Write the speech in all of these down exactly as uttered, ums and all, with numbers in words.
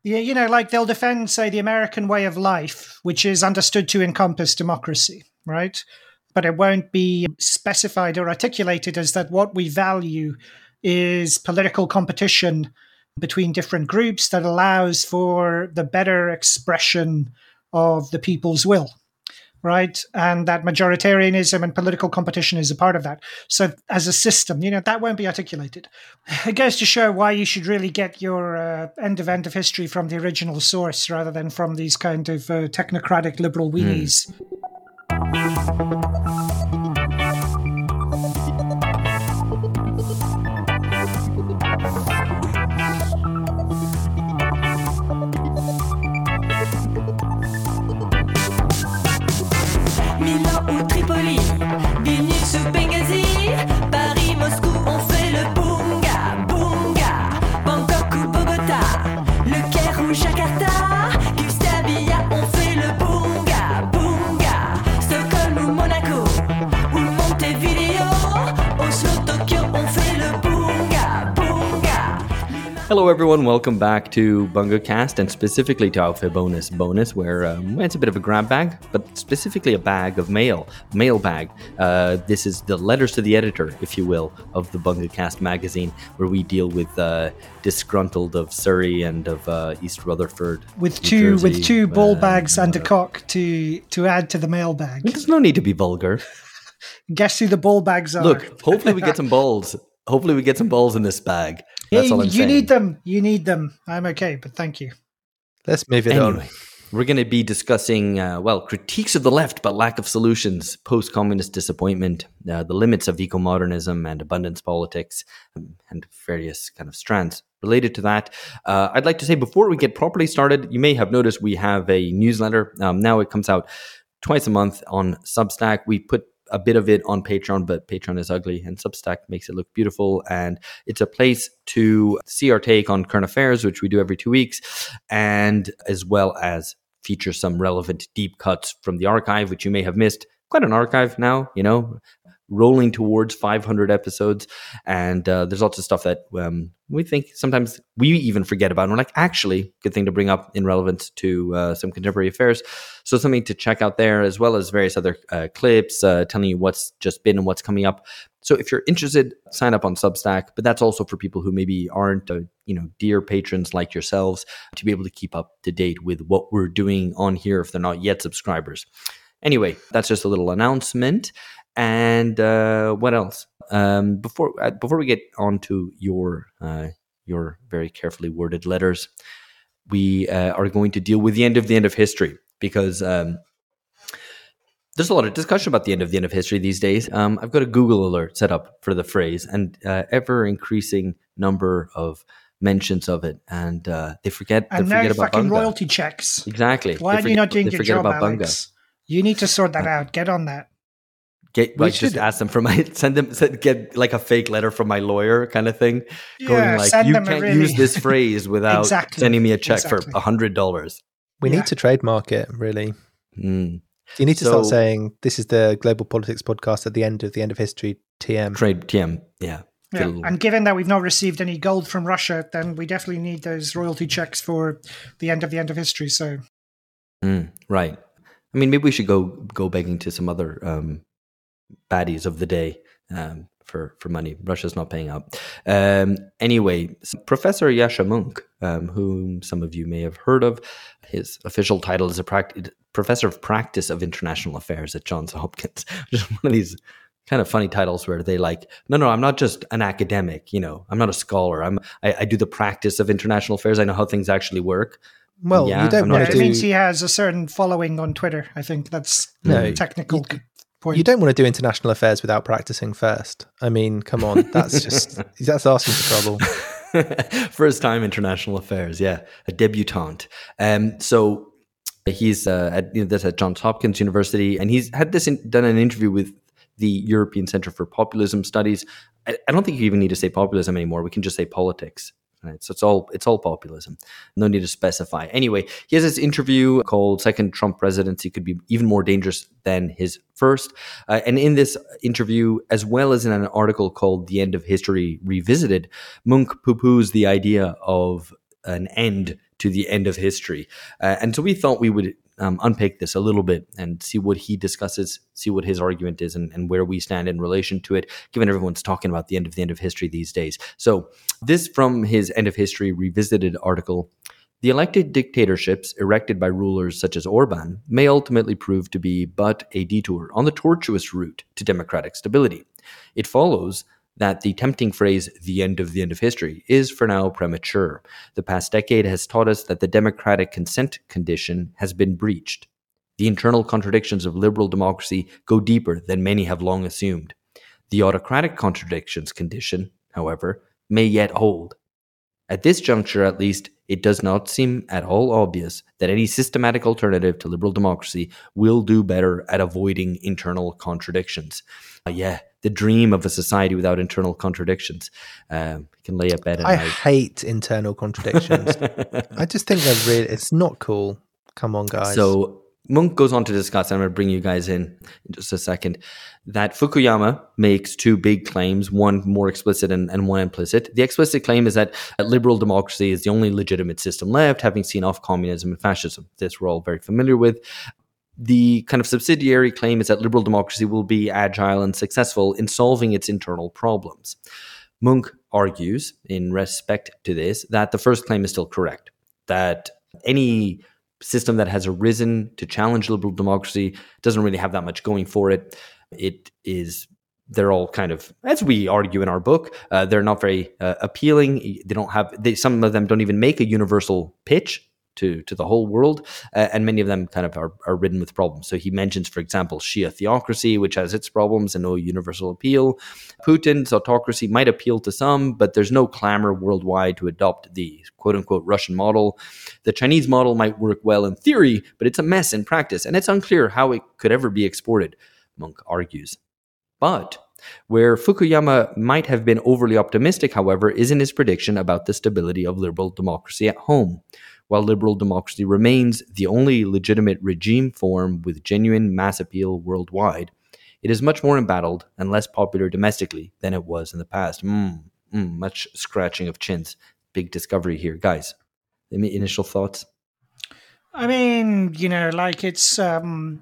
Yeah, you know, like they'll defend, say, the American way of life, which is understood to encompass democracy, right? But it won't be specified or articulated as that what we value is political competition between different groups that allows for the better expression of the people's will, right? And that majoritarianism and political competition is a part of that. So as a system, you know, that won't be articulated. It goes to show why you should really get your uh, end of end of history from the original source rather than from these kind of uh, technocratic liberal weenies. Mm. Hello everyone, welcome back to BungaCast and specifically to Outfit Bonus Bonus, where um, it's a bit of a grab bag, but specifically a bag of mail, mail bag. Uh, this is the letters to the editor, if you will, of the BungaCast magazine, where we deal with uh, disgruntled of Surrey and of uh, East Rutherford, with New two Jersey, with two ball uh, bags and uh, a cock to to add to the mail bag. There's no need to be vulgar. Guess who the ball bags are? Look, hopefully we get some balls. Hopefully we get some balls in this bag. That's yeah, all I'm you saying. need them. You need them. I'm okay, but thank you. Let's move it anyway, on. We're going to be discussing, uh, well, critiques of the left, but lack of solutions, post-communist disappointment, uh, the limits of eco-modernism and abundance politics, um, and various kind of strands related to that. Uh, I'd like to say before we get properly started, you may have noticed we have a newsletter. Um, now it comes out twice a month on Substack. We put a bit of it on Patreon, but Patreon is ugly and Substack makes it look beautiful. And it's a place to see our take on current affairs, which we do every two weeks, and as well as feature some relevant deep cuts from the archive, which you may have missed. Quite an archive now, you know, rolling towards five hundred episodes. And uh, there's lots of stuff that um, we think sometimes we even forget about. And we're like, actually, good thing to bring up in relevance to uh, some contemporary affairs. So something to check out there, as well as various other uh, clips uh, telling you what's just been and what's coming up. So if you're interested, sign up on Substack. But that's also for people who maybe aren't, uh, you know, dear patrons like yourselves, to be able to keep up to date with what we're doing on here if they're not yet subscribers. Anyway, that's just a little announcement. And uh, what else? Um, before uh, before we get on to your uh, your very carefully worded letters, we uh, are going to deal with the end of the end of history, because um, there's a lot of discussion about the end of the end of history these days. Um, I've got a Google alert set up for the phrase, and uh, ever increasing number of mentions of it, and uh, they forget. And they now forget about fucking Bunga. royalty checks. Exactly. Why They are forget, you not doing they your forget job, about Alex? You need to sort that out. Get on that. Get like just ask them for my send them send, get like a fake letter from my lawyer kind of thing, Yeah, going like, send you them a can't really- use this phrase without Exactly, sending me a check exactly. for a hundred dollars. We Yeah. need to trademark it, really. Mm. You need to So- start saying, this is the Global Politics Podcast at the end of the end of history, T M. Trade T M, yeah. Get a Yeah. little- And given that we've not received any gold from Russia, then we definitely need those royalty checks for the end of the end of history. So Mm, right. I mean, maybe we should go go begging to some other um, baddies of the day um, for for money. Russia's not paying up. Um, anyway, so Professor Yascha Mounk, um, whom some of you may have heard of, his official title is a pract- professor of practice of international affairs at Johns Hopkins. Just one of these kind of funny titles where they like, no, no, I'm not just an academic. You know, I'm not a scholar. I'm I, I do the practice of international affairs. I know how things actually work. Well, Yeah, you don't I'm not want yeah, to it do... means he has a certain following on Twitter. I think that's No, the technical you- point. You don't want to do international affairs without practicing first. I mean, come on. That's just, that's asking for trouble. First time international affairs, yeah, a debutante. Um, so he's uh, at you know, that's at Johns Hopkins University, and he's had this in, done an interview with the European Centre for Populism Studies. I, I don't think you even need to say populism anymore. We can just say politics. Right? So it's all it's all populism. No need to specify. Anyway, he has this interview called "Second Trump Presidency Could Be Even More Dangerous Than His First," uh, and in this interview, as well as in an article called "The End of History Revisited," Mounk poo-poos the idea of an end to the end of history. Uh, and so we thought we would um, unpick this a little bit and see what he discusses, see what his argument is, and, and where we stand in relation to it, given everyone's talking about the end of the end of history these days. So this from his End of History Revisited article. The elected dictatorships erected by rulers such as Orban may ultimately prove to be but a detour on the tortuous route to democratic stability. It follows that the tempting phrase, the end of the end of history, is for now premature. The past decade has taught us that the democratic consent condition has been breached. The internal contradictions of liberal democracy go deeper than many have long assumed. The autocratic contradictions condition, however, may yet hold. At this juncture, at least, it does not seem at all obvious that any systematic alternative to liberal democracy will do better at avoiding internal contradictions. Uh, yeah, the dream of a society without internal contradictions. Uh, you can lay a bed at I night. hate internal contradictions. I just think they're really, it's not cool. Come on, guys. So Munk goes on to discuss, and I'm going to bring you guys in in just a second, that Fukuyama makes two big claims, one more explicit and, and one implicit. The explicit claim is that liberal democracy is the only legitimate system left, having seen off communism and fascism. This we're all very familiar with. The kind of subsidiary claim is that liberal democracy will be agile and successful in solving its internal problems. Munk argues, in respect to this, that the first claim is still correct, that any system that has arisen to challenge liberal democracy doesn't really have that much going for it. It is, they're all kind of, as we argue in our book, uh, they're not very uh, appealing. They don't have, they, some of them don't even make a universal pitch to, to the whole world, uh, and many of them kind of are, are ridden with problems. So he mentions, for example, Shia theocracy, which has its problems and no universal appeal. Putin's autocracy might appeal to some, but there's no clamor worldwide to adopt the quote-unquote Russian model. The Chinese model might work well in theory, but it's a mess in practice, and it's unclear how it could ever be exported, Munk argues. But where Fukuyama might have been overly optimistic, however, is in his prediction about the stability of liberal democracy at home. While liberal democracy remains the only legitimate regime form with genuine mass appeal worldwide, it is much more embattled and less popular domestically than it was in the past. Mm, mm, much scratching of chins. Big discovery here. Guys, any initial thoughts? I mean, you know, like it's... Um,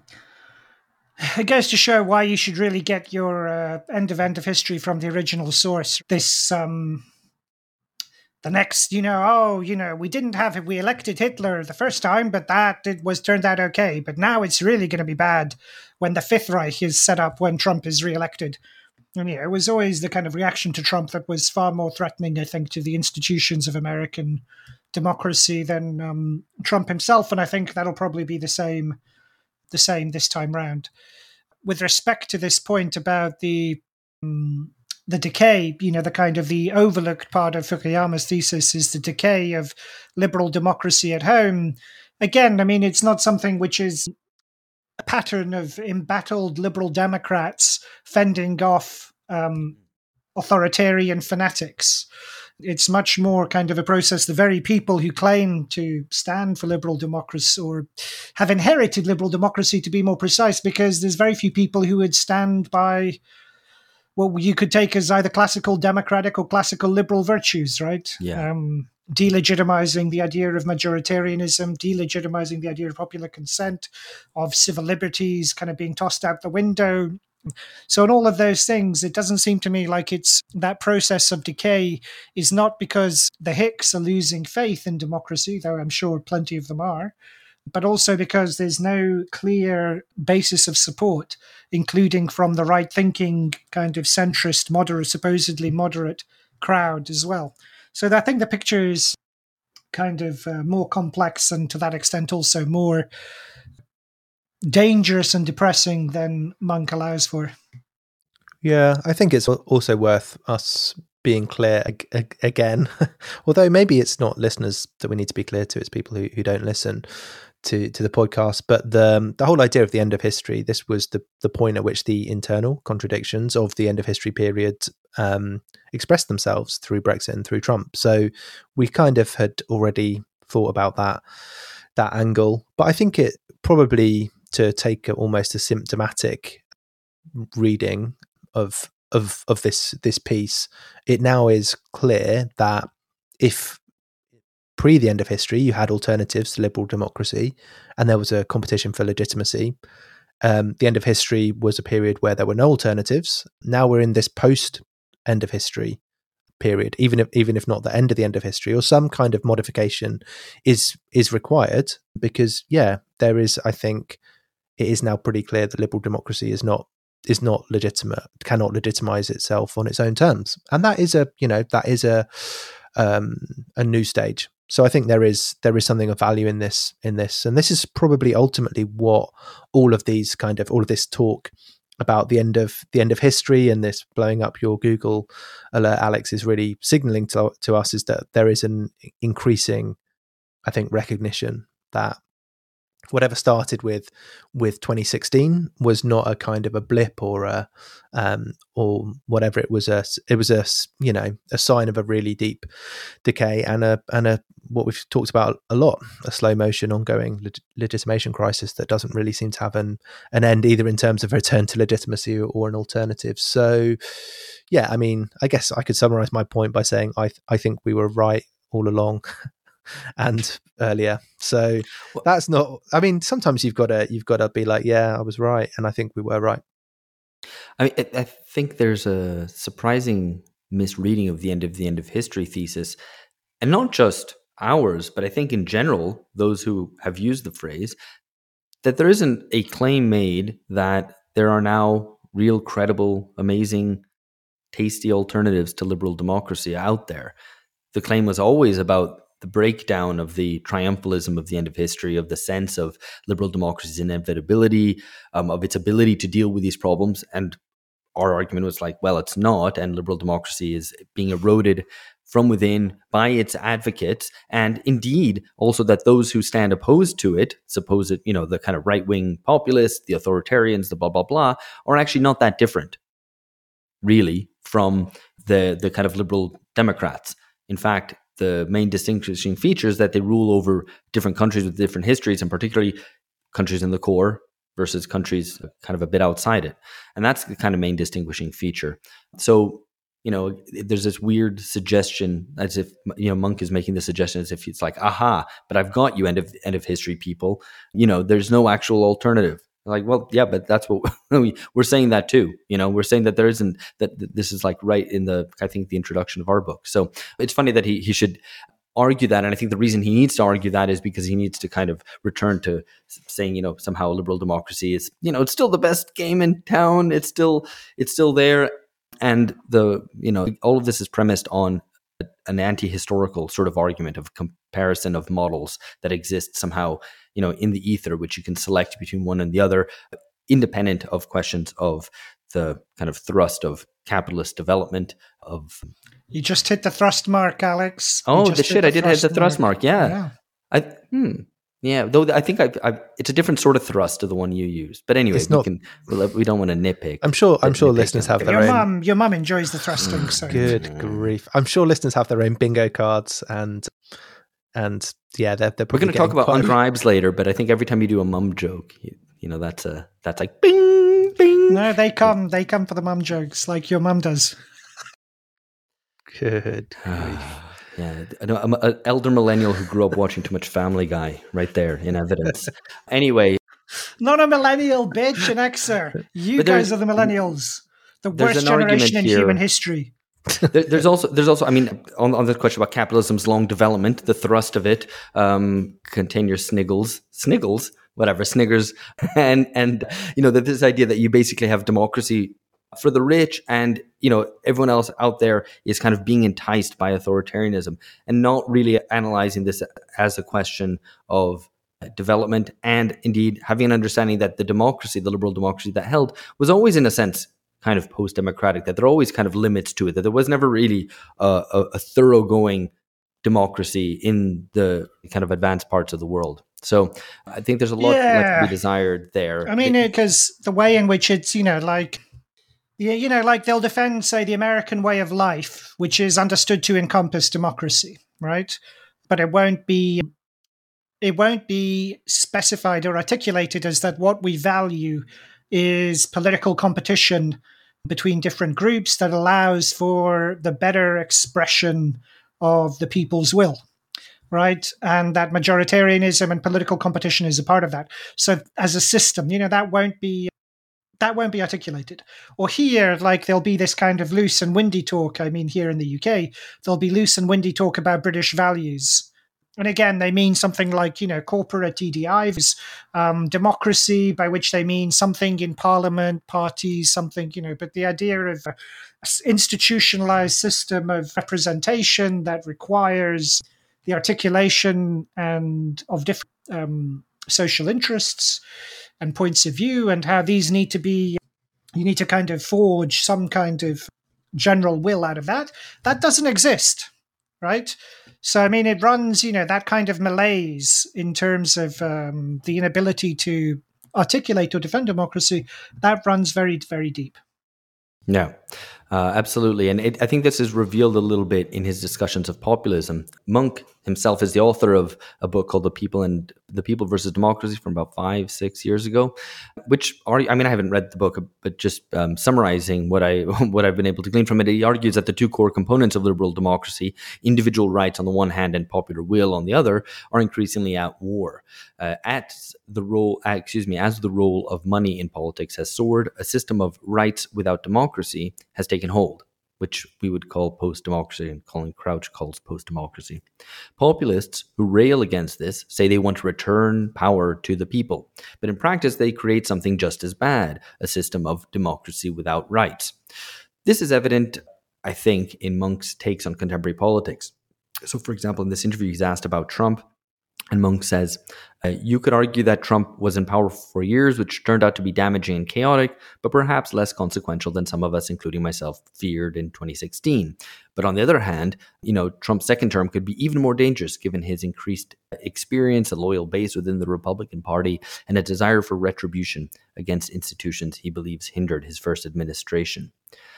it goes to show why you should really get your uh, end of end of history from the original source. This... Um, The next, you know, oh, you know, we didn't have it. We elected Hitler the first time, but that it was turned out okay. But now it's really going to be bad when the Fifth Reich is set up when Trump is reelected. And yeah, it was always the kind of reaction to Trump that was far more threatening, I think, to the institutions of American democracy than um, Trump himself. And I think that'll probably be the same, the same this time round. With respect to this point about the um, the decay, you know, the kind of the overlooked part of Fukuyama's thesis is the decay of liberal democracy at home. Again, I mean, it's not something which is a pattern of embattled liberal Democrats fending off um, authoritarian fanatics. It's much more kind of a process. The very people who claim to stand for liberal democracy or have inherited liberal democracy, to be more precise, because there's very few people who would stand by what you could take as either classical democratic or classical liberal virtues, right? Yeah. Um, delegitimizing the idea of majoritarianism, delegitimizing the idea of popular consent, of civil liberties kind of being tossed out the window. So in all of those things, it doesn't seem to me like it's that process of decay is not because the Hicks are losing faith in democracy, though I'm sure plenty of them are, but also because there's no clear basis of support, including from the right-thinking kind of centrist, moderate, supposedly moderate crowd as well. So I think the picture is kind of uh, more complex and to that extent also more dangerous and depressing than Munk allows for. Yeah, I think it's also worth us being clear ag- ag- again, although maybe it's not listeners that we need to be clear to, it's people who, who don't listen to to the podcast. But the um, the whole idea of the end of history, this was the the point at which the internal contradictions of the end of history period um, expressed themselves through Brexit and through Trump. So we kind of had already thought about that that angle. But I think it probably, to take a, almost a symptomatic reading of of of this this piece, it now is clear that if pre the end of history, you had alternatives to liberal democracy, and there was a competition for legitimacy. Um, the end of history was a period where there were no alternatives. Now we're in this post end of history period, even if even if not the end of the end of history, or some kind of modification is is required, because yeah, there is, I think it is now pretty clear that liberal democracy is not is not legitimate, cannot legitimize itself on its own terms, and that is a you know that is a um, a new stage. So I think there is there is something of value in this in this, and this is probably ultimately what all of these kind of all of this talk about the end of the end of history and this blowing up your Google alert, Alex, is really signaling to to us, is that there is an increasing, I think, recognition that whatever started with with twenty sixteen was not a kind of a blip or a um, or whatever. It was a it was a you know a sign of a really deep decay and a and a what we've talked about a lot, a slow motion ongoing leg- legitimation crisis that doesn't really seem to have an an end, either in terms of return to legitimacy or, or an alternative. So yeah, I mean, I guess I could summarize my point by saying I th- I think we were right all along. And earlier, so that's not, I mean, sometimes you've got to you've got to be like, yeah, I was right, and I think we were right. I mean, I, I think there's a surprising misreading of the end of the end of history thesis, and not just ours, but I think in general, those who have used the phrase, that there isn't a claim made that there are now real, credible, amazing, tasty alternatives to liberal democracy out there. The claim was always about the breakdown of the triumphalism of the end of history, of the sense of liberal democracy's inevitability, um, of its ability to deal with these problems. And our argument was like, well, it's not, and liberal democracy is being eroded from within by its advocates, and indeed also that those who stand opposed to it, suppose it, you know, the kind of right-wing populists, the authoritarians, the blah, blah, blah, are actually not that different, really, from the the kind of liberal Democrats. In fact, the main distinguishing feature is that they rule over different countries with different histories, and particularly countries in the core versus countries kind of a bit outside it. And that's the kind of main distinguishing feature. So, you know, there's this weird suggestion, as if, you know, Monk is making the suggestion as if it's like, aha, but I've got you, end of end of history people. You know, there's no actual alternative. Like, well, yeah, but that's what we're saying that too. You know, we're saying that there isn't, that this is like right in the, I think, the introduction of our book. So it's funny that he he should argue that. And I think the reason he needs to argue that is because he needs to kind of return to saying, you know, somehow liberal democracy is, you know, it's still the best game in town. It's still, it's still there. And the, you know, all of this is premised on an anti-historical sort of argument of comparison of models that exist somehow, you know, in the ether, which you can select between one and the other, independent of questions of the kind of thrust of capitalist development. Of you just hit the thrust mark, Alex. Oh, the shit! The I did hit the thrust mark. mark. Yeah, yeah. I hmm. Yeah, though I think I've, I've, it's a different sort of thrust to the one you used. But anyway, it's we not, can. We'll, we don't want to nitpick. I'm sure. I'm sure listeners have their your own. Mom, your mum enjoys the thrusting. So good grief! I'm sure listeners have their own bingo cards, and and yeah, they're. they're We're going to talk about ungribes later, but I think every time you do a mum joke, you, you know, that's a that's like bing bing. No, they come. They come for the mum jokes, like your mum does. Good grief. Yeah, I know, I'm an elder millennial who grew up watching too much Family Guy, right there in evidence. Anyway. Not a millennial, bitch, an Xer. You guys are the millennials. The worst generation in here. human history. there, there's also, there's also, I mean, on, on the question about capitalism's long development, the thrust of it, um, contain your sniggles, sniggles, whatever, sniggers, and, and, you know, that this idea that you basically have democracy for the rich, and you know everyone else out there is kind of being enticed by authoritarianism, and not really analyzing this as a question of development, and indeed having an understanding that the democracy, the liberal democracy that held, was always in a sense kind of post-democratic, that there are always kind of limits to it, that there was never really a, a, a thoroughgoing democracy in the kind of advanced parts of the world. So I think there's a lot yeah. left to be desired there. I mean, because the way in which it's, you know, like Yeah, you know, like they'll defend, say, the American way of life, which is understood to encompass democracy, right? But it won't be, it won't be specified or articulated as that what we value is political competition between different groups that allows for the better expression of the people's will. right? And that majoritarianism and political competition is a part of that. So as a system, you know, that won't be that won't be articulated. Or here, like there'll be this kind of loose and windy talk. I mean, here in the U K, there'll be loose and windy talk about British values. And again, they mean something like, you know, corporate E D Is, um, democracy, by which they mean something in parliament, parties, something, you know, but the idea of an institutionalized system of representation that requires the articulation and of different um, social interests and points of view, and how these need to be, you need to kind of forge some kind of general will out of that. That doesn't exist, right? So, I mean, it runs, you know, that kind of malaise in terms of um, the inability to articulate or defend democracy, that runs very, very deep. Yeah, uh, absolutely. And it, I think this is revealed a little bit in his discussions of populism. Monk himself is the author of a book called The People and the People versus Democracy from about five, six years ago, which are, I mean, I haven't read the book, but just um, summarizing what I, what I've been able to glean from it, he argues that the two core components of liberal democracy, individual rights on the one hand and popular will on the other, are increasingly at war. Uh, at the role, uh, excuse me, as the role of money in politics has soared, a system of rights without democracy has taken hold, which we would call post-democracy, and Colin Crouch calls post-democracy. Populists who rail against this say they want to return power to the people, but in practice they create something just as bad, a system of democracy without rights. This is evident, I think, in Monk's takes on contemporary politics. So, for example, in this interview, he's asked about Trump, and Monk says, uh, you could argue that Trump was in power for years, which turned out to be damaging and chaotic, but perhaps less consequential than some of us, including myself, feared in twenty sixteen. But on the other hand, you know, Trump's second term could be even more dangerous given his increased experience, a loyal base within the Republican Party, and a desire for retribution against institutions he believes hindered his first administration.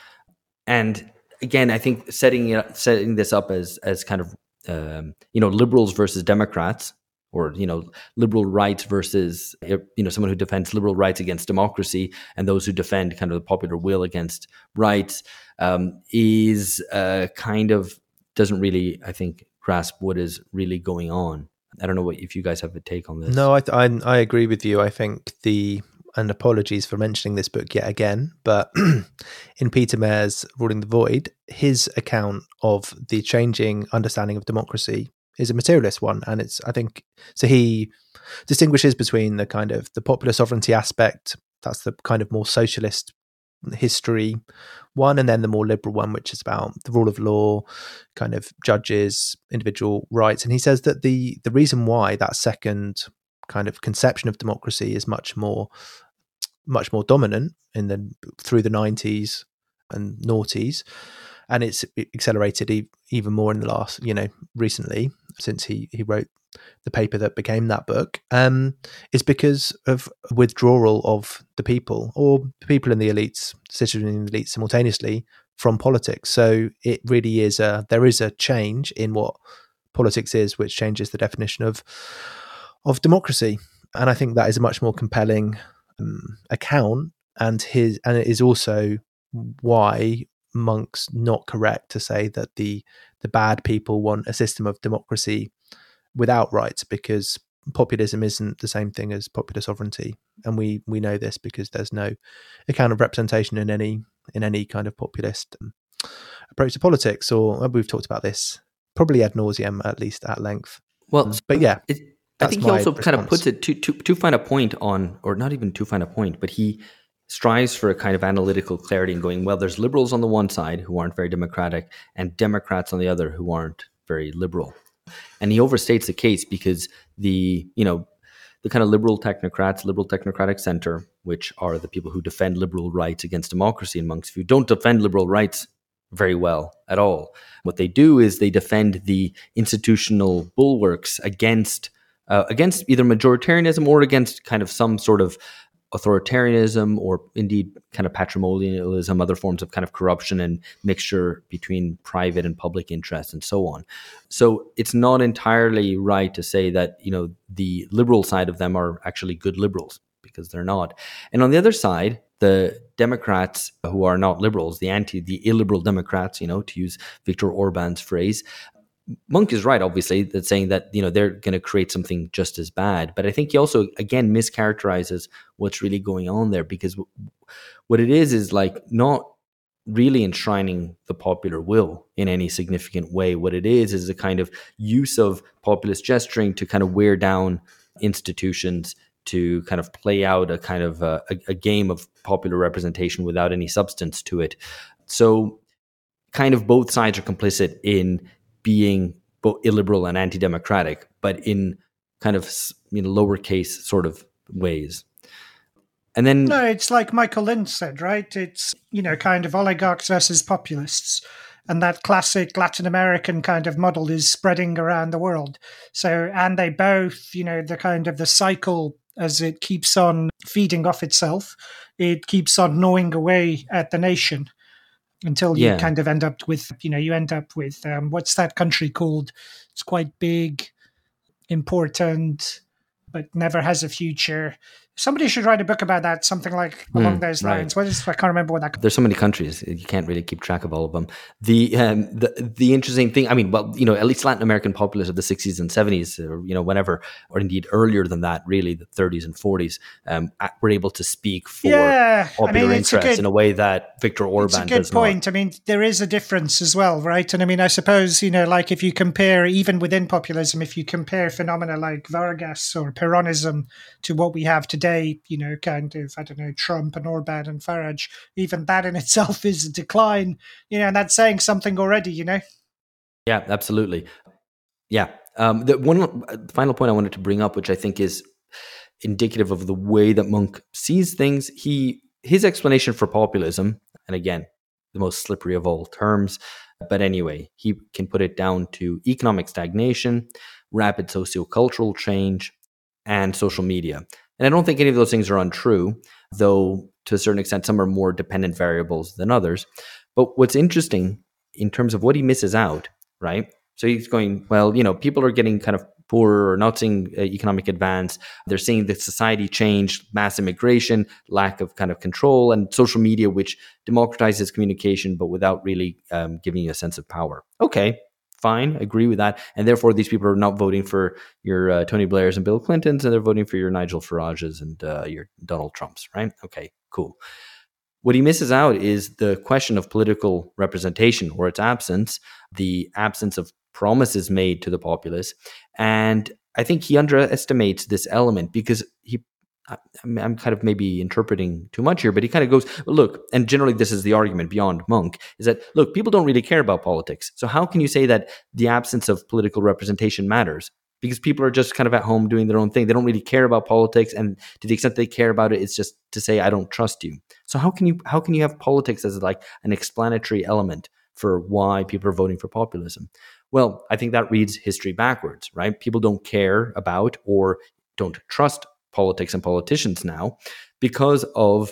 And again, I think setting it, setting this up as as kind of Um, you know, liberals versus Democrats, or, you know, liberal rights versus, you know, someone who defends liberal rights against democracy, and those who defend kind of the popular will against rights, um, is uh, kind of doesn't really, I think, grasp what is really going on. I don't know what if you guys have a take on this. No, I I, I agree with you. I think the and apologies for mentioning this book yet again, but in Peter Mayer's Ruling the Void, his account of the changing understanding of democracy is a materialist one. And it's, I think, so he distinguishes between the kind of the popular sovereignty aspect, that's the kind of more socialist history one, and then the more liberal one, which is about the rule of law, kind of judges, individual rights. And he says that the the reason why that second kind of conception of democracy is much more much more dominant in the through the nineties and noughties, and it's accelerated e- even more in the last, you know, recently, since he he wrote the paper that became that book, um, is because of withdrawal of the people, or people in the elites, citizens in the elites simultaneously, from politics. So it really is a there is a change in what politics is, which changes the definition of of democracy. And I think that is a much more compelling um, account, and his and it is also why Monk's not correct to say that the the bad people want a system of democracy without rights, because populism isn't the same thing as popular sovereignty, and we we know this because there's no account of representation in any in any kind of populist um, approach to politics. Or we've talked about this probably ad nauseum, at least at length. Well, but yeah, it, I think he also response. kind of puts it to, to to find a point on, or not even to find a point, but he strives for a kind of analytical clarity in going, well, there's liberals on the one side who aren't very democratic, and Democrats on the other who aren't very liberal. And he overstates the case, because the, you know, the kind of liberal technocrats, liberal technocratic center, which are the people who defend liberal rights against democracy in Monk's view, don't defend liberal rights very well at all. What they do is they defend the institutional bulwarks against uh, against either majoritarianism or against kind of some sort of authoritarianism, or indeed kind of patrimonialism, other forms of kind of corruption and mixture between private and public interests and so on. So it's not entirely right to say that, you know, the liberal side of them are actually good liberals, because they're not. And on the other side, the Democrats who are not liberals, the anti, the illiberal Democrats, you know, to use Viktor Orban's phrase, Monk is right, obviously, that saying that, you know, they're going to create something just as bad. But I think he also, again, mischaracterizes what's really going on there, because w- what it is is like not really enshrining the popular will in any significant way. What it is is a kind of use of populist gesturing to kind of wear down institutions, to kind of play out a kind of a, a game of popular representation without any substance to it. So kind of both sides are complicit in being both illiberal and anti-democratic, but in kind of, you know, lowercase sort of ways. And then no, it's like Michael Lind said, right? It's, you know, kind of oligarchs versus populists. And that classic Latin American kind of model is spreading around the world. So, and they both, you know, the kind of the cycle as it keeps on feeding off itself, it keeps on gnawing away at the nation until you Yeah. kind of end up with, you know, you end up with, um, what's that country called? It's quite big, important, but never has a future. Somebody should write a book about that, something like along Hmm, those right. lines. What is, I can't remember what that. There's so many countries, you can't really keep track of all of them. The um, the the interesting thing, I mean, well, you know, at least Latin American populists of the sixties and seventies, or, you know, whenever, or indeed earlier than that, really, the thirties and forties, um, were able to speak for Yeah, I popular mean, it's a interests good- in a way that Viktor Orban It's a good does point. I mean, there is a difference as well, right? And I mean, I suppose, you know, like if you compare, even within populism, if you compare phenomena like Vargas or Peronism to what we have today, you know, kind of, I don't know, Trump and Orban and Farage, even that in itself is a decline, you know, and that's saying something already, you know? Yeah, absolutely. Yeah. Um, the one final point I wanted to bring up, which I think is indicative of the way that Monk sees things, he his explanation for populism, and again, the most slippery of all terms, but anyway, he can put it down to economic stagnation, rapid sociocultural change, and social media. And I don't think any of those things are untrue, though to a certain extent, some are more dependent variables than others. But what's interesting in terms of what he misses out, right? So he's going, well, you know, people are getting kind of poorer or not seeing uh, economic advance. They're seeing the society change, mass immigration, lack of kind of control, and social media, which democratizes communication, but without really um, giving you a sense of power. Okay, fine, agree with that. And therefore, these people are not voting for your uh, Tony Blairs and Bill Clintons, and they're voting for your Nigel Farages and uh, your Donald Trumps, right? Okay, cool. What he misses out is the question of political representation or its absence, the absence of promises made to the populace. And I think he underestimates this element because he, I'm kind of maybe interpreting too much here, but he kind of goes, well, look, and generally this is the argument beyond Monk, is that, look, people don't really care about politics. So how can you say that the absence of political representation matters? Because people are just kind of at home doing their own thing. They don't really care about politics. And to the extent they care about it, it's just to say, I don't trust you. So how can you how can you have politics as like an explanatory element for why people are voting for populism? Well, I think that reads history backwards, right? People don't care about or don't trust politics and politicians now because of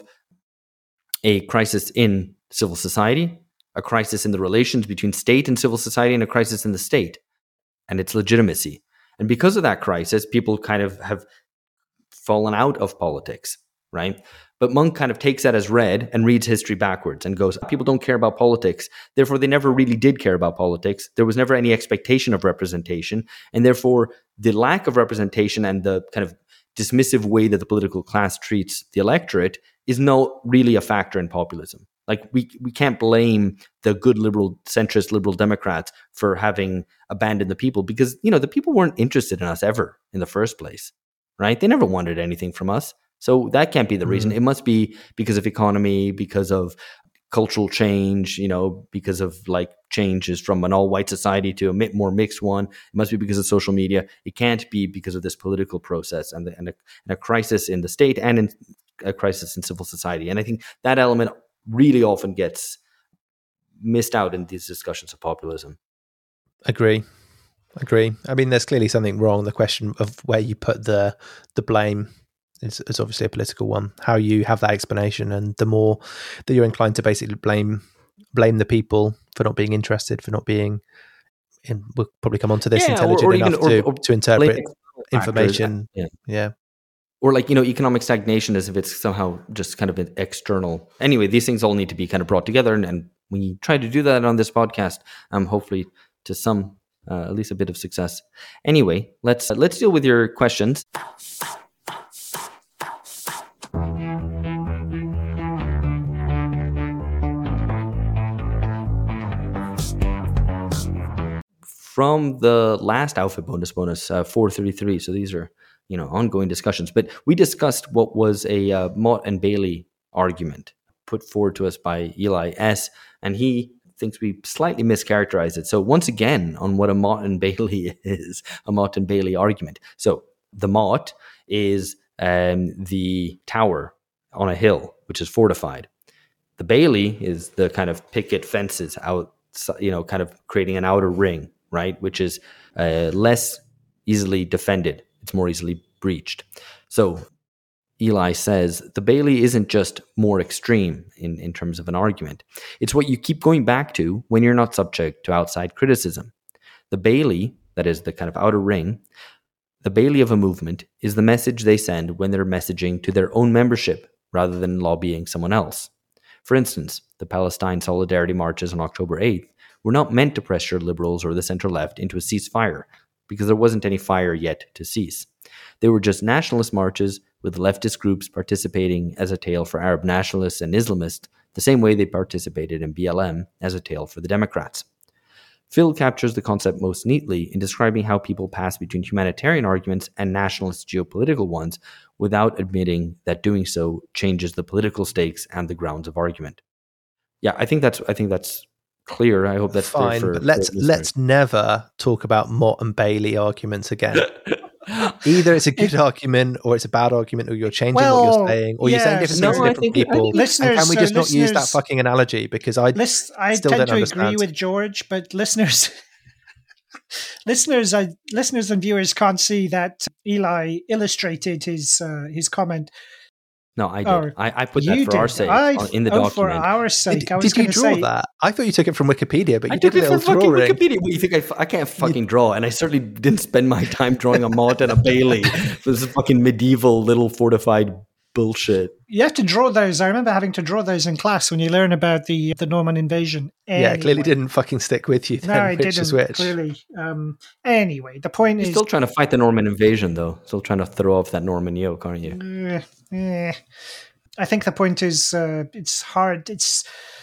a crisis in civil society, a crisis in the relations between state and civil society, and a crisis in the state and its legitimacy. And because of that crisis, people kind of have fallen out of politics, right? But Monk kind of takes that as read and reads history backwards and goes, people don't care about politics. Therefore, they never really did care about politics. There was never any expectation of representation. And therefore, the lack of representation and the kind of dismissive way that the political class treats the electorate is not really a factor in populism. Like we we can't blame the good liberal, centrist liberal Democrats for having abandoned the people because, you know, the people weren't interested in us ever in the first place, right? They never wanted anything from us. So that can't be the reason. Mm-hmm. It must be because of economy, because of cultural change, you know, because of like changes from an all-white society to a more mixed one. It must be because of social media. It can't be because of this political process and, the, and, a, and a crisis in the state and in a crisis in civil society. And I think that element really often gets missed out in these discussions of populism. Agree. Agree. I mean, there's clearly something wrong. The question of where you put the the blame is, is obviously a political one. How you have that explanation, and the more that you're inclined to basically blame blame the people for not being interested, for not being, in, we'll probably come on to this, yeah, intelligent or, or enough even, or, to, or to interpret information. Yeah. yeah. Or like, you know, economic stagnation as if it's somehow just kind of an external. Anyway, these things all need to be kind of brought together. And, and we try to do that on this podcast, um, hopefully to some uh, at least a bit of success. Anyway, let's uh, let's deal with your questions. From the last Outfit Bonus Bonus uh, four thirty-three, so these are you know ongoing discussions, but we discussed what was a uh, Motte and Bailey argument put forward to us by Eli S., and he thinks we slightly mischaracterized it. So once again, on what a Motte and Bailey is, a Motte and Bailey argument. So the Motte is um, the tower on a hill, which is fortified. The Bailey is the kind of picket fences out, you know, kind of creating an outer ring, right, which is uh, less easily defended. It's more easily breached. So Eli says the Bailey isn't just more extreme in, in terms of an argument. It's what you keep going back to when you're not subject to outside criticism. The Bailey, that is the kind of outer ring, the Bailey of a movement is the message they send when they're messaging to their own membership rather than lobbying someone else. For instance, the Palestine Solidarity Marches on October eighth were not meant to pressure liberals or the center-left into a ceasefire, because there wasn't any fire yet to cease. They were just nationalist marches with leftist groups participating as a tail for Arab nationalists and Islamists, the same way they participated in B L M as a tail for the Democrats. Phil captures the concept most neatly in describing how people pass between humanitarian arguments and nationalist geopolitical ones without admitting that doing so changes the political stakes and the grounds of argument. Yeah, I think that's I think that's clear. I hope that's fine. Clear for, but let's for let's never talk about Motte and Bailey arguments again. Either it's a good argument, or it's a bad argument, or you're changing well, what you're saying, or yeah, you're saying different no, things to I different think, people. Listeners, and can we just uh, not use that listeners, fucking analogy? Because I list, I still tend don't to understand. agree with George, but listeners, listeners, I, listeners and viewers can't see that Eli illustrated his uh, his comment. No, I did. Oh, I, I put that you for did. our sake I, on- in the oh, document. for our sake. Did, I was did you going to draw say that? I thought you took it from Wikipedia, but you I did took a it little from fucking drawing. Wikipedia. What, you think I, f- I can't fucking draw? And I certainly didn't spend my time drawing a Motte and a Bailey. This is fucking medieval little fortified bullshit. You have to draw those. I remember having to draw those in class when you learn about the the Norman invasion. Anyway. Yeah, clearly didn't fucking stick with you. Then, No, it which didn't. is which. Clearly. Um, anyway, the point You're is still trying to fight the Norman invasion, though. Still trying to throw off that Norman yoke, aren't you? Uh, eh. I think the point is uh, it's hard. It's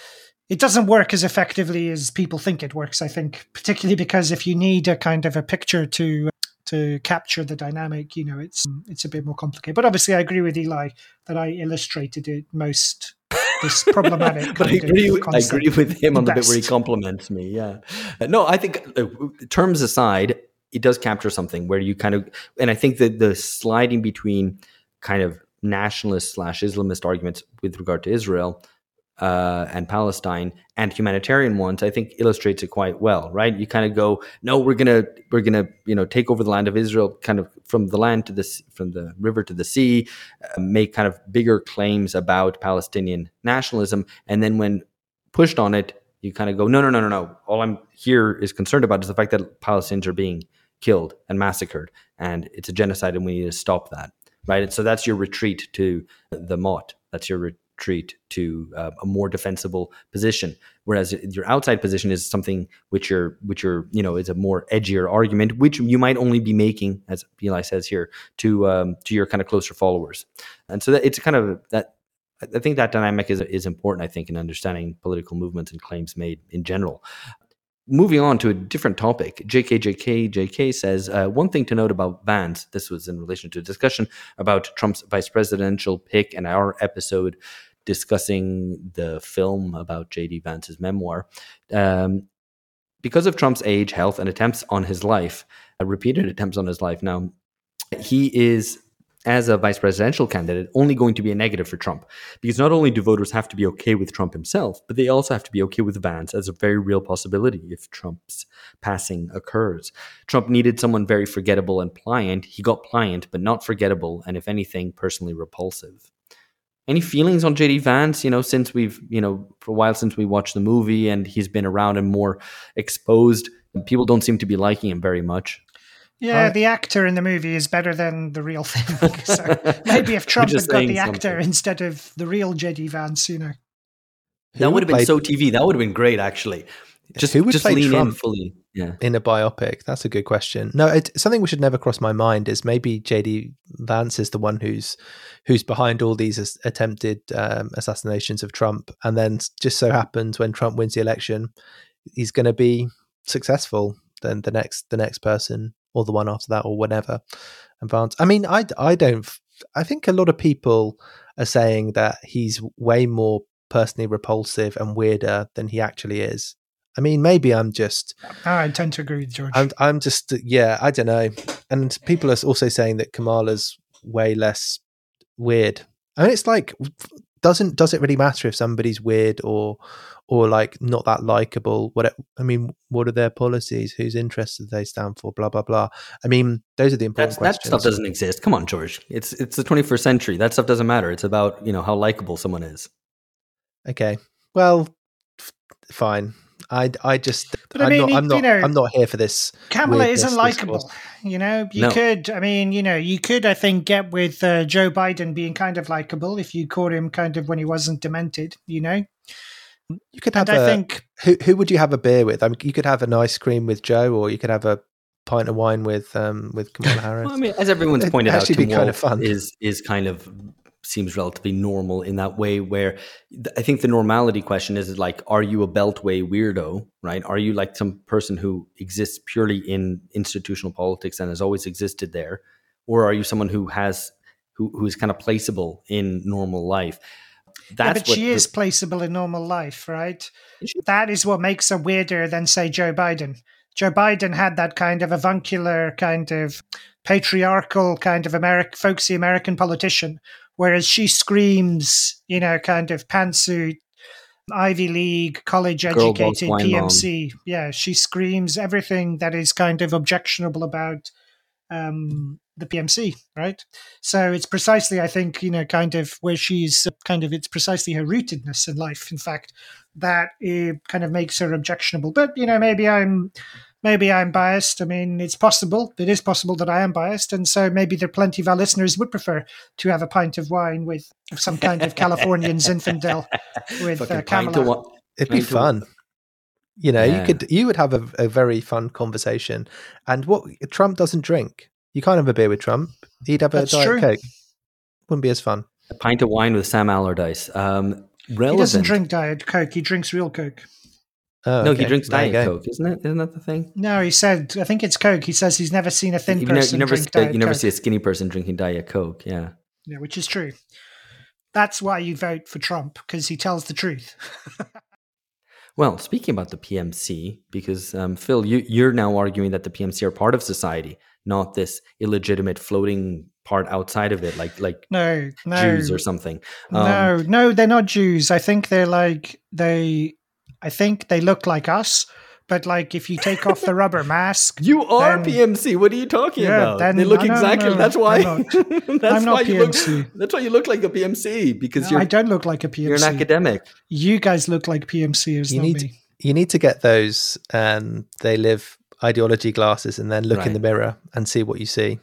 it doesn't work as effectively as people think it works. I think, particularly because if you need a kind of a picture to to capture the dynamic, you know, it's it's a bit more complicated. But obviously, I agree with Eli that I illustrated it most. This problematic. But I agree, I agree with him on the best. bit where he compliments me. Yeah. Uh, no, I think uh, terms aside, it does capture something where you kind of, and I think that the sliding between kind of nationalist slash Islamist arguments with regard to Israel uh, and Palestine and humanitarian ones, I think illustrates it quite well, right? You kind of go, no, we're gonna we're gonna you know take over the land of Israel, kind of from the land to the from the river to the sea, uh, make kind of bigger claims about Palestinian nationalism, and then when pushed on it, you kind of go, no, no, no, no, no. All I'm here is concerned about is the fact that Palestinians are being killed and massacred, and it's a genocide, and we need to stop that. Right, and so that's your retreat to the Motte. That's your retreat to uh, a more defensible position. Whereas your outside position is something which you're, which you're, you know, is a more edgier argument, which you might only be making, as Eli says here, to um, to your kind of closer followers. And so that it's kind of that. I think that dynamic is is important. I think in understanding political movements and claims made in general. Moving on to a different topic, J K J K J K says, uh, one thing to note about Vance, this was in relation to a discussion about Trump's vice presidential pick and our episode discussing the film about J D Vance's memoir. Um, because of Trump's age, health, and attempts on his life, uh, repeated attempts on his life now, he is, as a vice presidential candidate, only going to be a negative for Trump. Because not only do voters have to be okay with Trump himself, but they also have to be okay with Vance as a very real possibility if Trump's passing occurs. Trump needed someone very forgettable and pliant. He got pliant, but not forgettable, and if anything, personally repulsive. Any feelings on J D Vance, you know, since we've, you know, for a while since we watched the movie and he's been around and more exposed, people don't seem to be liking him very much. Yeah, Uh, the actor in the movie is better than the real thing. So maybe if Trump had got the actor something. instead of the real J D Vance, you know. That would have been played- so T V. That would have been great, actually. Just, Who would just play lean Trump? in fully. Yeah. in a biopic? That's a good question. No, it, something which should never cross my mind is maybe J D Vance is the one who's who's behind all these as- attempted um, assassinations of Trump, and then just so happens when Trump wins the election, he's going to be successful than the next the next person or the one after that or whatever. And Vance, I mean, I I don't. I think a lot of people are saying that he's way more personally repulsive and weirder than he actually is. I mean, maybe I'm just. I tend to agree with George. I'm, I'm just, yeah, I don't know. And people are also saying that Kamala's way less weird. I mean, it's like, doesn't does it really matter if somebody's weird or or like not that likable? What I mean, what are their policies? Whose interests do they stand for? Blah blah blah. I mean, those are the important That's, questions. that stuff doesn't exist. Come on, George. It's it's the twenty-first century. That stuff doesn't matter. It's about, you know, how likable someone is. Okay, well, f- fine. I, I just But I I'm mean, not you I'm not know, I'm not here for this. Kamala weirdness, isn't this likable. course. You know, you No. could, I mean, you know, you could, I think, get with uh, Joe Biden being kind of likable if you caught him kind of when he wasn't demented, you know? You could have And a, I think, who who would you have a beer with? I mean, you could have an ice cream with Joe, or you could have a pint of wine with um with Kamala Harris. Well, I mean, as everyone's It'd pointed out, actually Tim be kind Wolf of fun. is is kind of seems relatively normal in that way. Where th- I think the normality question is like, are you a Beltway weirdo? Right? Are you like some person who exists purely in institutional politics and has always existed there, or are you someone who has who who is kind of placeable in normal life? That's yeah, but what she the- is placeable in normal life, right? Is she? That is what makes her weirder than, say, Joe Biden. Joe Biden had that kind of avuncular, kind of patriarchal, kind of American, folksy American politician, whereas she screams, you know, kind of pantsuit, Ivy League, college Girl boss educated, wine P M C. Yeah, she screams everything that is kind of objectionable about um, the P M C, right? So it's precisely, I think, you know, kind of where she's uh, kind of, it's precisely her rootedness in life, in fact, that uh, kind of makes her objectionable. But, you know, maybe I'm, maybe I'm biased. I mean, it's possible. It is possible that I am biased. And so maybe there are plenty of our listeners would prefer to have a pint of wine with some kind of Californian Zinfandel with Fucking uh, pint Kamala. of wa- It'd be pint of- fun. You know, Yeah. you could you would have a, a very fun conversation. And what Trump doesn't drink. You can't have a beer with Trump. He'd have a That's Diet true. Coke. Wouldn't be as fun. A pint of wine with Sam Allardyce. Um, relevant. He doesn't drink Diet Coke. He drinks real Coke. Oh, No, okay. he drinks There you Diet go. Coke, isn't it? Isn't that the thing? No, he said, I think it's Coke. He says he's never seen a thin you, never, person you never, drink see, Diet you never Coke. see a skinny person drinking Diet Coke. Yeah. Yeah, which is true. That's why you vote for Trump, because he tells the truth. Well, speaking about the P M C, because um, Phil, you, you're now arguing that the P M C are part of society, not this illegitimate floating part outside of it, like like No, no. Jews or something. Um, no, no, they're not Jews. I think they're like, they, I think they look like us, but like if you take off the rubber mask. You are then- P M C. What are you talking Yeah, about? then- They look no, no, exactly. no, that's why. I'm not. that's I'm not why you look. P M C. That's why you look like a P M C because No, you're I don't look like a P M C. you're an academic. You guys look like P M Cers, You not need me. you need to get those and they live ideology glasses and then look in Right. the mirror and see what you see.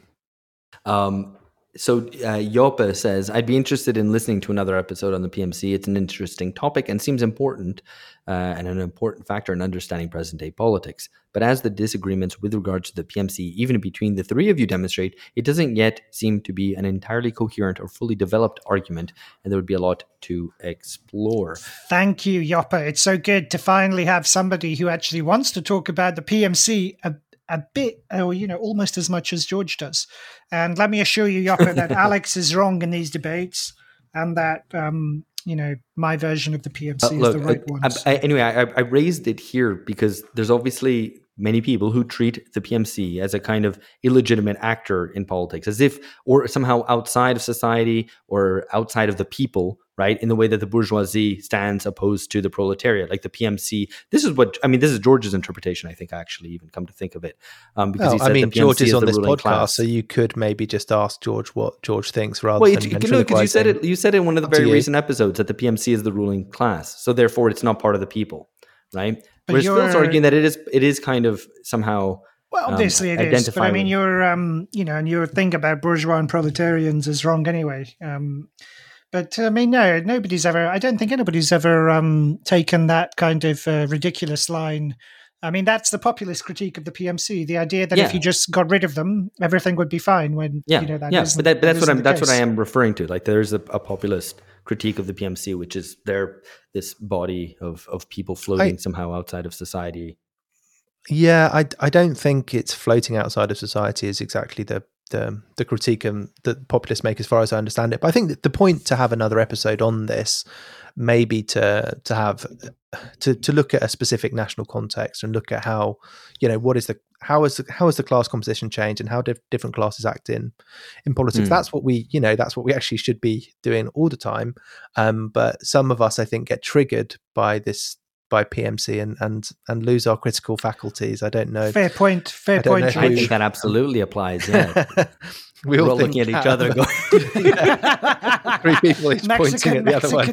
Um, so uh, Yopa says, I'd be interested in listening to another episode on the P M C. It's an interesting topic and seems important uh, and an important factor in understanding present day politics. But as the disagreements with regards to the P M C, even between the three of you demonstrate, it doesn't yet seem to be an entirely coherent or fully developed argument, and there would be a lot to explore. Thank you, Yoppa. It's so good to finally have somebody who actually wants to talk about the P M C a, a bit, or, you know, almost as much as George does. And let me assure you, Yoppa, that Alex is wrong in these debates and that, um, you know, my version of the P M C Uh, is look, the right uh, one. I, I, anyway, I, I raised it here because there's obviously many people who treat the P M C as a kind of illegitimate actor in politics, as if, or somehow outside of society or outside of the people, right? In the way that the bourgeoisie stands opposed to the proletariat, like the P M C. This is what, I mean, this is George's interpretation, I think, actually, even come to think of it. Um, because Well, he said I mean, the P M C George is on the this ruling podcast, class. so you could maybe just ask George what George thinks rather Well, than it, no, ventriloquizing. because you said it. You said it in one of the Up to very you. recent episodes that the P M C is the ruling class, so therefore it's not part of the people, right? But Whereas Phil's you're- arguing that it is. It is kind of somehow. Well, um, obviously it is, but I mean, identifiable. your um, you know, and your thing about bourgeois and proletarians is wrong anyway. Um, but I mean, no, nobody's ever. I don't think anybody's ever um taken that kind of uh, ridiculous line I mean, that's the populist critique of the P M C. The idea that Yeah. if you just got rid of them, everything would be fine. When Yeah, you know that yeah, isn't- but, that, but that that's what isn't I'm. the That's what I case. am referring to. Like, there's a, a populist critique of the P M C, which is they're this body of of people floating I- somehow outside of society. Yeah, I, I don't think it's floating outside of society is exactly the the, the critique um, that populists make, as far as I understand it. But I think that the point to have another episode on this, maybe to to have to to look at a specific national context and look at how, you know, what is the how is the, how has the class composition changed and how dif- different classes act in in politics. Mm. That's what we you know that's what we actually should be doing all the time. Um, but some of us, I think, get triggered by this. by P M C and and and lose our critical faculties. I don't know. Fair point. Fair I don't point. know I who- think that absolutely applies. Yeah, we we're all all think looking at each that, other, but- going, Yeah. Three people each pointing Mexican at the other one. Mexican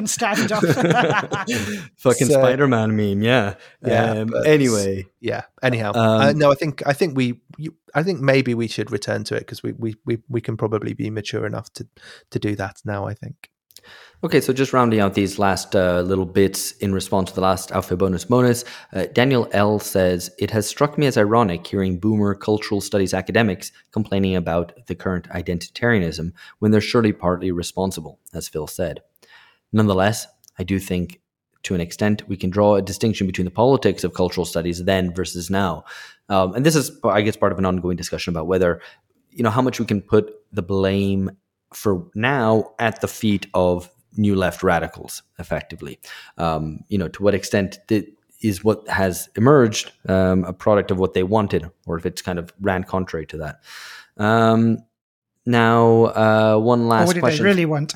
standoff. "Fucking So- Spider-Man meme." Yeah. Yeah, Um, but- anyway, Yeah. Anyhow, Um, uh, no, I think I think we you, I think maybe we should return to it because we, we we we can probably be mature enough to to do that now. I think. okay, so just rounding out these last uh, little bits in response to the last Alpha Bonus Bonus, uh, Daniel L. says, it has struck me as ironic hearing boomer cultural studies academics complaining about the current identitarianism when they're surely partly responsible, as Phil said. Nonetheless, I do think to an extent we can draw a distinction between the politics of cultural studies then versus now. Um, and this is, I guess, part of an ongoing discussion about whether, you know, how much we can put the blame for now at the feet of new left radicals, effectively. Um, you know, to what extent th- is what has emerged um, a product of what they wanted, or if it's kind of ran contrary to that. Um, now, uh, one Or last what did question. they really want?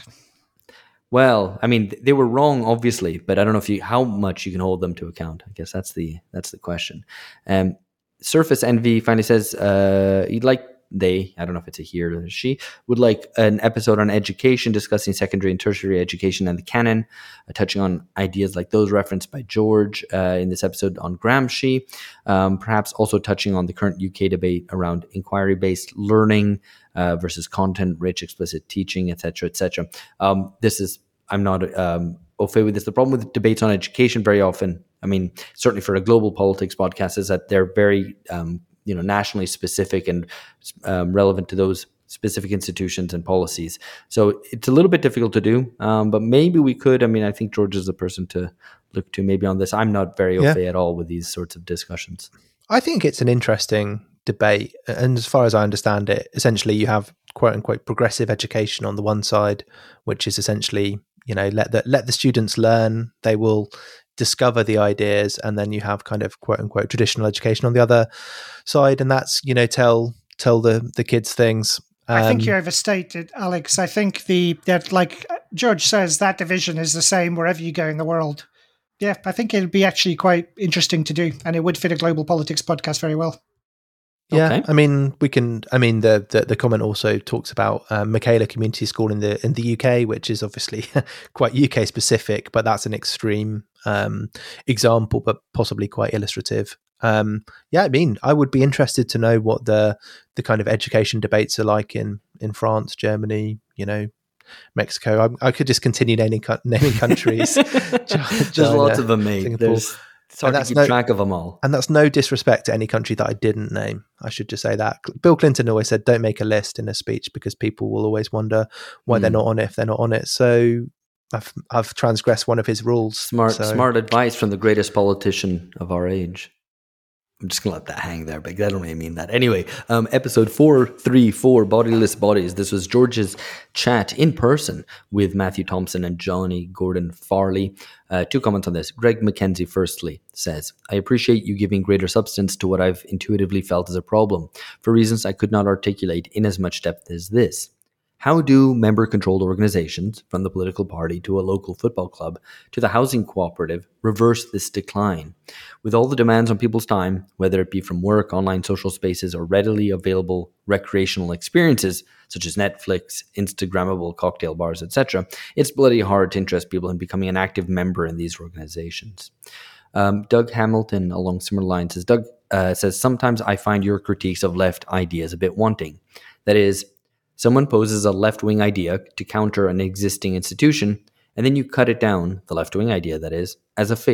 Well, I mean, they were wrong, obviously, but I don't know if you how much you can hold them to account. I guess that's the that's the question. Um, Surface Envy finally says uh, he'd like they I don't know if it's a he or a she would like an episode on education discussing secondary and tertiary education and the canon, uh, touching on ideas like those referenced by George uh, in this episode on Gramsci, um, perhaps also touching on the current U K debate around inquiry-based learning uh, versus content-rich explicit teaching, et cetera, et cetera. Um, this is I'm not um, au fait with this. The problem with debates on education very often, I mean, certainly for a global politics podcast, is that they're very um, you know, nationally specific and um, relevant to those specific institutions and policies. So it's a little bit difficult to do, um, but maybe we could. I mean, I think George is the person to look to maybe on this. I'm not very au Yeah. fait at all with these sorts of discussions. I think it's an interesting debate. And as far as I understand it, essentially you have quote unquote progressive education on the one side, which is essentially, you know, let the, let the students learn, they will discover the ideas, and then you have kind of quote unquote traditional education on the other side. And that's, you know, tell, tell the, the kids things. I think Um, you overstated, Alex. I think the that like George says, that division is the same wherever you go in the world. Yeah, I think it'd be actually quite interesting to do, and it would fit a global politics podcast very well. Yeah, Okay. I mean, we can. I mean, the the, the comment also talks about uh, Michaela Community School in the in the U K, which is obviously quite U K specific, but that's an extreme um, example, but possibly quite illustrative. Um, yeah, I mean, I would be interested to know what the the kind of education debates are like in in France, Germany, you know, Mexico. I, I could just continue naming co- naming countries. There's China, lots of them, mate. Singapore. There's, it's hard And to that's keep no- track of them all. And that's no disrespect to any country that I didn't name. I should just say that. Bill Clinton always said, don't make a list in a speech because people will always wonder why they're Mm. not on it if they're not on it. So I've, I've transgressed one of his rules. Smart, So- smart advice from the greatest politician of our age. I'm just gonna let that hang there, but I don't really mean that. Anyway, um, episode four three four, Bodiless Bodies. This was George's chat in person with Matthew Thompson and Johnny Gordon Farley. Uh, two comments on this. Greg McKenzie, firstly, says, I appreciate you giving greater substance to what I've intuitively felt as a problem, for reasons I could not articulate in as much depth as this. How do member-controlled organizations, from the political party to a local football club to the housing cooperative, reverse this decline? With all the demands on people's time, whether it be from work, online social spaces, or readily available recreational experiences, such as Netflix, Instagrammable cocktail bars, et cetera, it's bloody hard to interest people in becoming an active member in these organizations. Um, Doug Hamilton, along similar lines, says, Doug uh, says, sometimes I find your critiques of left ideas a bit wanting. That is, someone poses a left-wing idea to counter an existing institution, and then you cut it down, the left-wing idea that is, as a failure.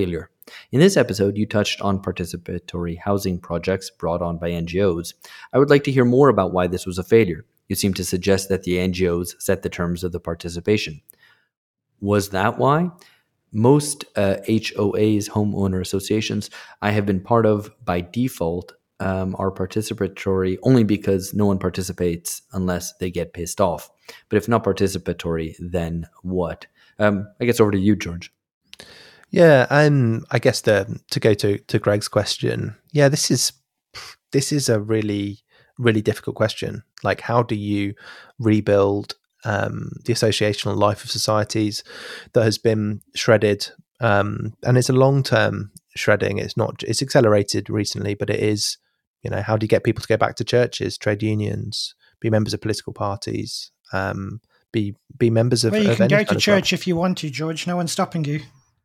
In this episode, you touched on participatory housing projects brought on by N G Os. I would like to hear more about why this was a failure. You seem to suggest that the N G Os set the terms of the participation. Was that why? Most uh, H O As, homeowner associations, I have been part of by default um, are participatory only because no one participates unless they get pissed off. But if not participatory, then what? Um, I guess over to you, George. Yeah, and I guess the to go to, to Greg's question, yeah, this is this is a really, really difficult question. Like, how do you rebuild um, the associational life of societies that has been shredded? Um, and it's a long-term shredding. It's not, it's accelerated recently, but it is, you know, how do you get people to go back to churches, trade unions, be members of political parties, um, be be members of. Well, you of can any go to kind of church club. if you want to, George. No one's stopping you.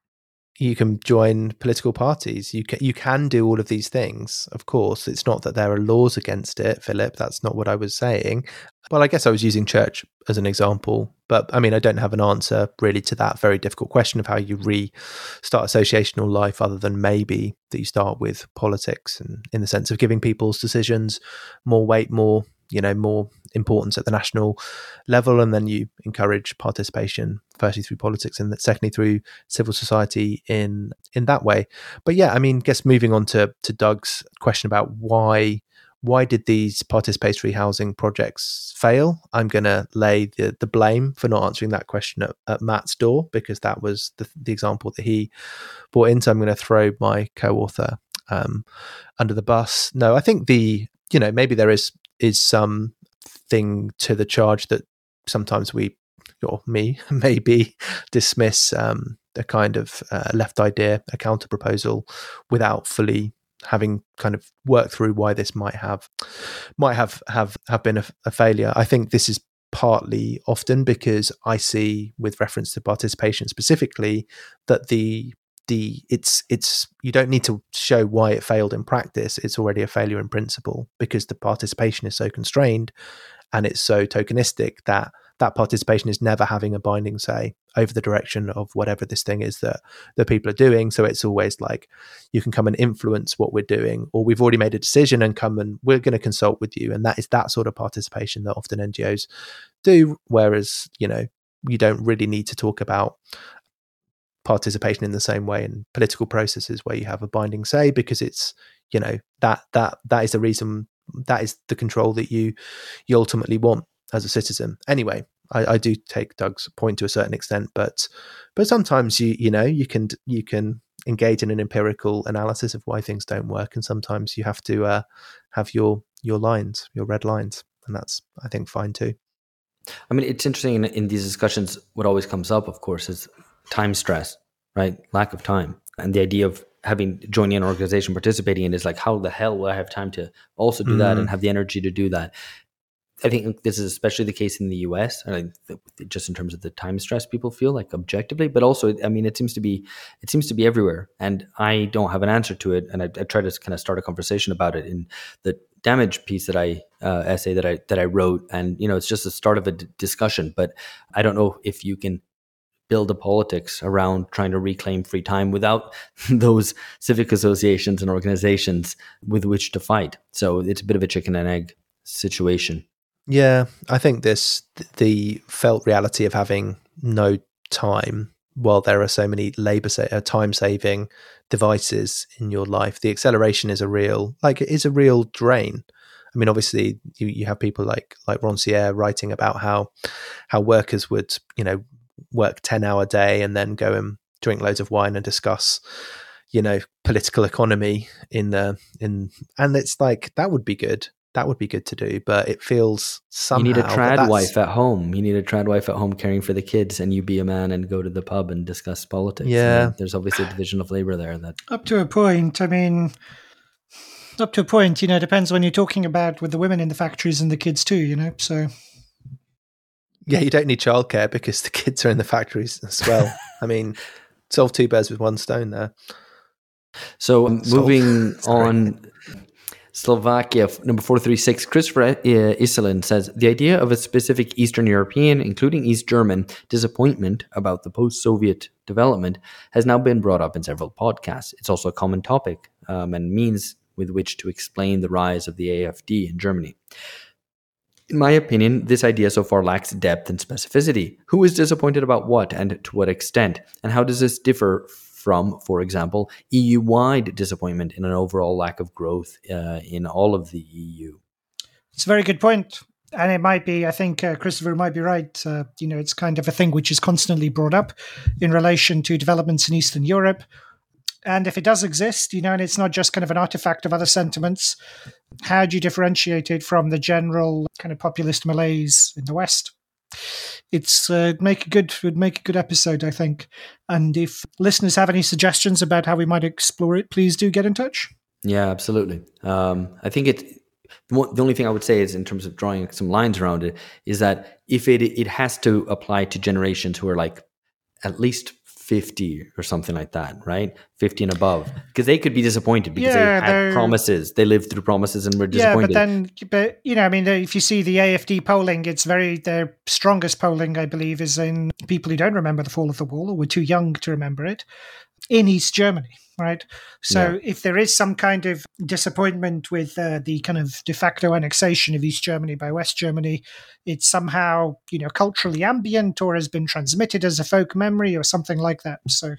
You can join political parties. You can you can do all of these things. Of course, it's not that there are laws against it, Philip. That's not what I was saying. Well, I guess I was using church as an example, but I mean, I don't have an answer really to that very difficult question of how you restart associational life, other than maybe that you start with politics, and in the sense of giving people's decisions more weight, more you know, more importance at the national level, and then you encourage participation, firstly through politics, and secondly through civil society in in that way. But yeah, I mean, guess moving on to to Doug's question about why why did these participatory housing projects fail? I'm going to lay the the blame for not answering that question at, at Matt's door, because that was the, the example that he brought in. So I'm going to throw my co-author um, under the bus. No, I think the you know maybe there is. is some thing to the charge that sometimes we, or me, maybe dismiss um, a kind of uh, left idea, a counter proposal, without fully having kind of worked through why this might have might have have, have been a, a failure. I think this is partly often because I see, with reference to participation specifically, that the the it's it's you don't need to show why it failed in practice. It's already a failure in principle, because the participation is so constrained and it's so tokenistic that that participation is never having a binding say over the direction of whatever this thing is that that people are doing. So it's always like, you can come and influence what we're doing, or we've already made a decision and come and we're going to consult with you. And that is that sort of participation that often N G Os do, whereas you know you don't really need to talk about participation in the same way in political processes where you have a binding say, because it's you know that that that is the reason, that is the control that you you ultimately want as a citizen. Anyway, I, I do take Doug's point to a certain extent, but but sometimes you you know you can you can engage in an empirical analysis of why things don't work, and sometimes you have to uh, have your your lines, your red lines, and that's, I think, fine too. I mean, it's interesting in, in these discussions, what always comes up, of course, is time stress, right? Lack of time. And the idea of having joining an organization, participating in, is like, how the hell will I have time to also do mm. that and have the energy to do that? I think this is especially the case in the U S, just in terms of the time stress people feel, like objectively, but also, I mean, it seems to be, it seems to be everywhere. And I don't have an answer to it. And I, I try to kind of start a conversation about it in the damage piece that I, uh, essay that I, that I wrote. And, you know, it's just the start of a d- discussion, but I don't know if you can build a politics around trying to reclaim free time without those civic associations and organizations with which to fight. So it's a bit of a chicken and egg situation. Yeah, I think this, the felt reality of having no time, while there are so many labor sa- uh, time saving devices in your life, the acceleration is a real, like it is a real drain. I mean, obviously you, you have people like, like Roncière writing about how, how workers would, you know, work ten hour day and then go and drink loads of wine and discuss, you know, political economy in the, in, and it's like, that would be good. That would be good to do, but it feels somehow... You need a trad wife at home. You need a trad wife at home caring for the kids, and you be a man and go to the pub and discuss politics. Yeah. I mean, there's obviously a division of labor there. That Up to a point. I mean, up to a point, you know, it depends when you're talking about with the women in the factories and the kids too, you know, so... Yeah, you don't need childcare because the kids are in the factories as well. I mean, solve two birds with one stone there. So um, moving on... Slovakia, number four three six, Christopher uh, Iselin says, the idea of a specific Eastern European, including East German, disappointment about the post-Soviet development has now been brought up in several podcasts. It's also a common topic um, and means with which to explain the rise of the A F D in Germany. In my opinion, this idea so far lacks depth and specificity. Who is disappointed about what and to what extent? And how does this differ from, for example, E U-wide disappointment in an overall lack of growth uh, in all of the E U? It's a very good point. And it might be, I think uh, Christopher might be right. Uh, you know, it's kind of a thing which is constantly brought up in relation to developments in Eastern Europe. And if it does exist, you know, and it's not just kind of an artifact of other sentiments, how do you differentiate it from the general kind of populist malaise in the West? It's uh, make a good would make a good episode, I think. And if listeners have any suggestions about how we might explore it, please do get in touch. Yeah, absolutely. Um, I think it. The only thing I would say is, in terms of drawing some lines around it, is that if it it has to apply to generations who are like at least fifty or something like that, right? fifty and above, because they could be disappointed because yeah, they had promises, they lived through promises and were disappointed. Yeah, but then, but you know, I mean, if you see the A F D polling, it's very their strongest polling, I believe, is in people who don't remember the fall of the wall or were too young to remember it in East Germany, right? So, yeah. If there is some kind of disappointment with uh, the kind of de facto annexation of East Germany by West Germany, it's somehow, you know, culturally ambient or has been transmitted as a folk memory or something like that. So,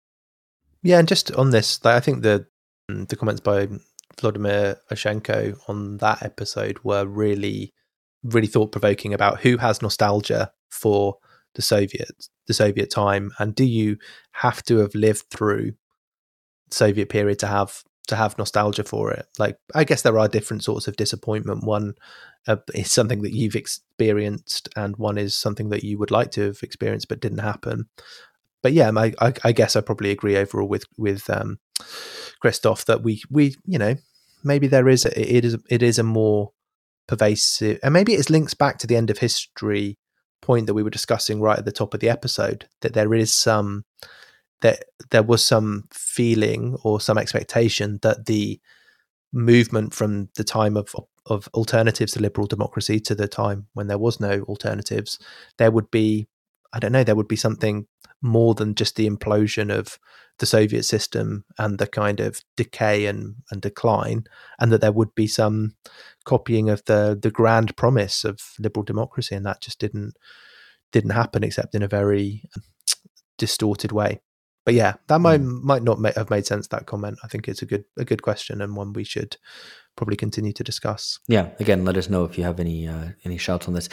yeah, and just on this, like, I think the the comments by Vladimir Oshenko on that episode were really, really thought provoking about who has nostalgia for the Soviet the Soviet time, and do you have to have lived through the Soviet period to have to have nostalgia for it? Like, I guess there are different sorts of disappointment. One uh, is something that you've experienced, and one is something that you would like to have experienced but didn't happen. But yeah, I, I, I guess I probably agree overall with with um, Christoph that we we you know maybe there is a, it is it is a more pervasive, and maybe it links back to the end of history point that we were discussing right at the top of the episode, that there is some that there was some feeling or some expectation that the movement from the time of of alternatives to liberal democracy to the time when there was no alternatives, there would be, I don't know, there would be something more than just the implosion of the Soviet system and the kind of decay and, and decline, and that there would be some copying of the the grand promise of liberal democracy, and that just didn't didn't happen except in a very distorted way. But yeah, that mm. might might not have made sense, that comment. I think it's a good a good question, and one we should probably continue to discuss. Yeah, again, let us know if you have any uh, any shouts on this.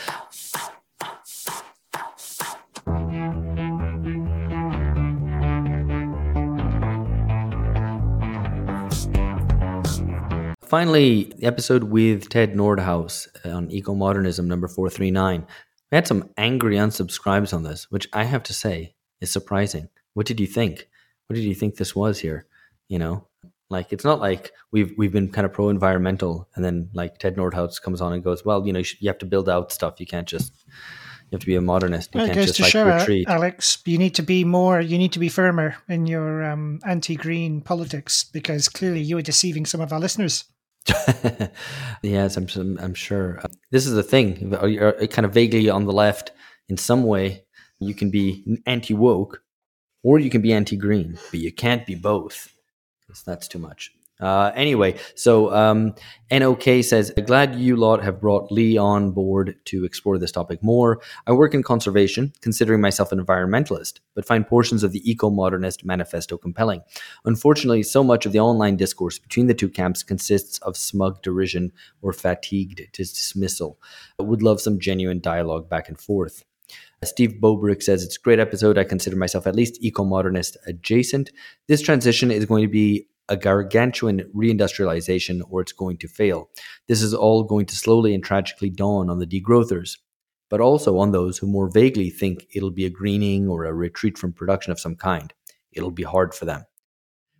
Finally, the episode with Ted Nordhaus on eco-modernism, number four three nine. We had some angry unsubscribes on this, which I have to say is surprising. What did you think? What did you think this was here? You know, like, it's not like we've we've been kind of pro-environmental, and then like Ted Nordhaus comes on and goes, well, you know, you, should, you have to build out stuff. You can't just, you have to be a modernist. You well, can't it goes just to like show, retreat. Alex, you need to be more, you need to be firmer in your um, anti-green politics, because clearly you are deceiving some of our listeners. Yes, I'm I'm sure. This is the thing. You're kind of vaguely on the left in some way. You can be anti-woke, or you can be anti-green, but you can't be both, because that's too much. Uh, anyway, so um, N O K says, glad you lot have brought Lee on board to explore this topic more. I work in conservation, considering myself an environmentalist, but find portions of the eco-modernist manifesto compelling. Unfortunately, so much of the online discourse between the two camps consists of smug derision or fatigued dismissal. I would love some genuine dialogue back and forth. Steve Bobrick says, it's a great episode. I consider myself at least eco-modernist adjacent. This transition is going to be a gargantuan reindustrialization, or it's going to fail. This is all going to slowly and tragically dawn on the degrowthers, but also on those who more vaguely think it'll be a greening or a retreat from production of some kind. It'll be hard for them.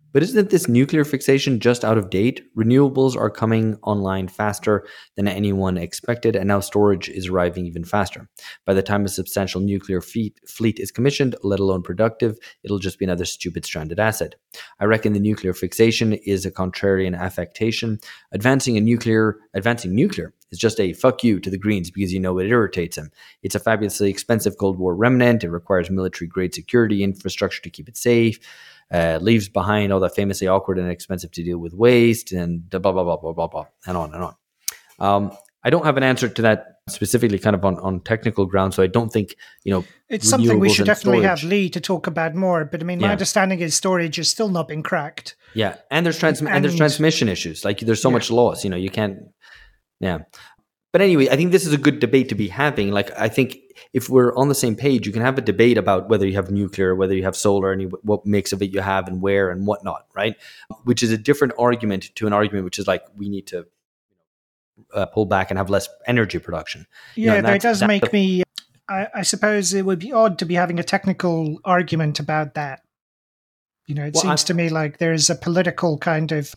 But isn't this nuclear fixation just out of date? Renewables are coming online faster than anyone expected, and now storage is arriving even faster. By the time a substantial nuclear fleet, fleet is commissioned, let alone productive, it'll just be another stupid stranded asset. I reckon the nuclear fixation is a contrarian affectation. Advancing a nuclear, advancing nuclear is just a fuck you to the Greens because you know it irritates them. It's a fabulously expensive Cold War remnant. It requires military-grade security infrastructure to keep it safe. Uh, leaves behind all that famously awkward and expensive to deal with waste and blah, blah, blah, blah, blah, blah, blah, and on and on. Um, I don't have an answer to that specifically kind of on, on technical grounds, so I don't think, you know, it's something we should definitely storage. have Lee to talk about more, but I mean, my Yeah. understanding is storage has still not been cracked. Yeah, and there's trans- and, and there's transmission issues. Like there's so yeah. much loss, you know, you can't, yeah. But anyway, I think this is a good debate to be having. Like, I think if we're on the same page, you can have a debate about whether you have nuclear, whether you have solar, and you, what mix of it you have and where and whatnot, right? Which is a different argument to an argument which is like, we need to uh, pull back and have less energy production. Yeah, you know, that does make me, I, I suppose it would be odd to be having a technical argument about that. You know, it well, seems I'm, to me like there's a political kind of,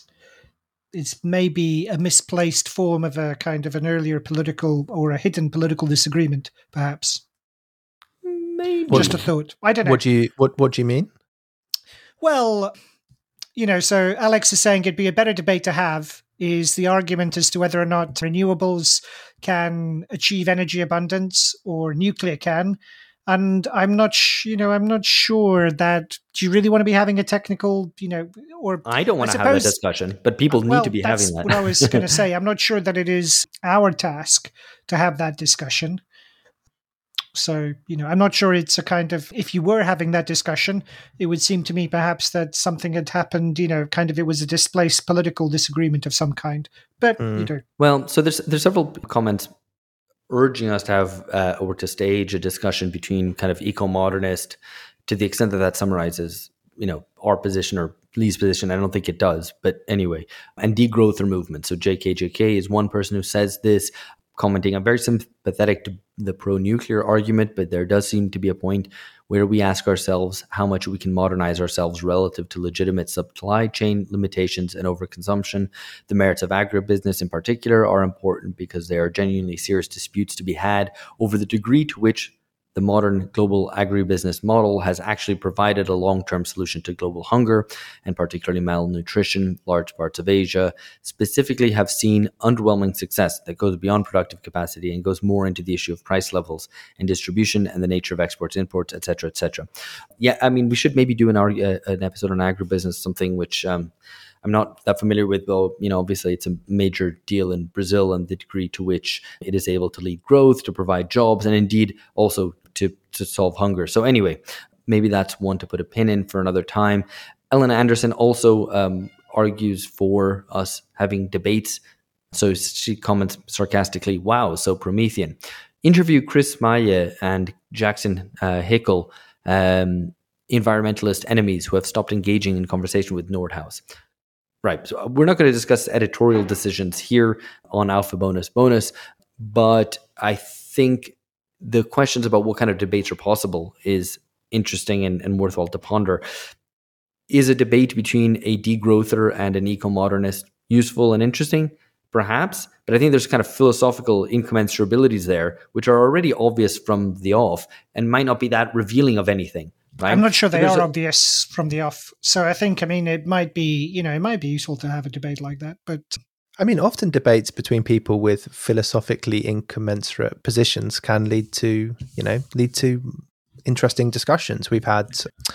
it's maybe a misplaced form of a kind of an earlier political or a hidden political disagreement, perhaps. Maybe. Just a thought. I don't know. What do you what What do you mean? Well, you know, so Alex is saying it'd be a better debate to have is the argument as to whether or not renewables can achieve energy abundance or nuclear can. And I'm not, sh- you know, I'm not sure that. Do you really want to be having a technical, you know, or I don't want I to suppose, have that discussion, but people well, need to be having that. What I was going to say. I'm not sure that it is our task to have that discussion. So, you know, I'm not sure it's a kind of. If you were having that discussion, it would seem to me perhaps that something had happened. You know, kind of it was a displaced political disagreement of some kind. But mm. you know, well, so there's there's several comments urging us to have uh, or to stage a discussion between kind of eco-modernist, to the extent that that summarizes, you know, our position or Lee's position. I don't think it does, but anyway, and degrowther movement. So J K J K is one person who says this, commenting. I'm very sympathetic to the pro-nuclear argument, but there does seem to be a point where we ask ourselves how much we can modernize ourselves relative to legitimate supply chain limitations and overconsumption. The merits of agribusiness in particular are important because there are genuinely serious disputes to be had over the degree to which the modern global agribusiness model has actually provided a long-term solution to global hunger and particularly malnutrition. Large parts of Asia specifically have seen underwhelming success that goes beyond productive capacity and goes more into the issue of price levels and distribution and the nature of exports, imports, et cetera, et cetera. Yeah, I mean, we should maybe do an, uh, an episode on agribusiness, something which um, I'm not that familiar with, though, you know, obviously it's a major deal in Brazil and the degree to which it is able to lead growth, to provide jobs, and indeed also to, to solve hunger. So anyway, maybe that's one to put a pin in for another time. Ellen Anderson also um, argues for us having debates. So she comments sarcastically, wow, so Promethean. Interview Chris Maya and Jackson uh, Hickel, um, environmentalist enemies who have stopped engaging in conversation with Nordhaus. Right. So we're not going to discuss editorial decisions here on Alpha Bonus Bonus, but I think the questions about what kind of debates are possible is interesting and, and worthwhile to ponder. Is a debate between a degrowther and an eco-modernist useful and interesting? Perhaps, but I think there's kind of philosophical incommensurabilities there, which are already obvious from the off and might not be that revealing of anything. Right? I'm not sure they so are a, obvious from the off. So I think, I mean, it might be, you know, it might be useful to have a debate like that. But I mean, often debates between people with philosophically incommensurate positions can lead to, you know, lead to interesting discussions. We've had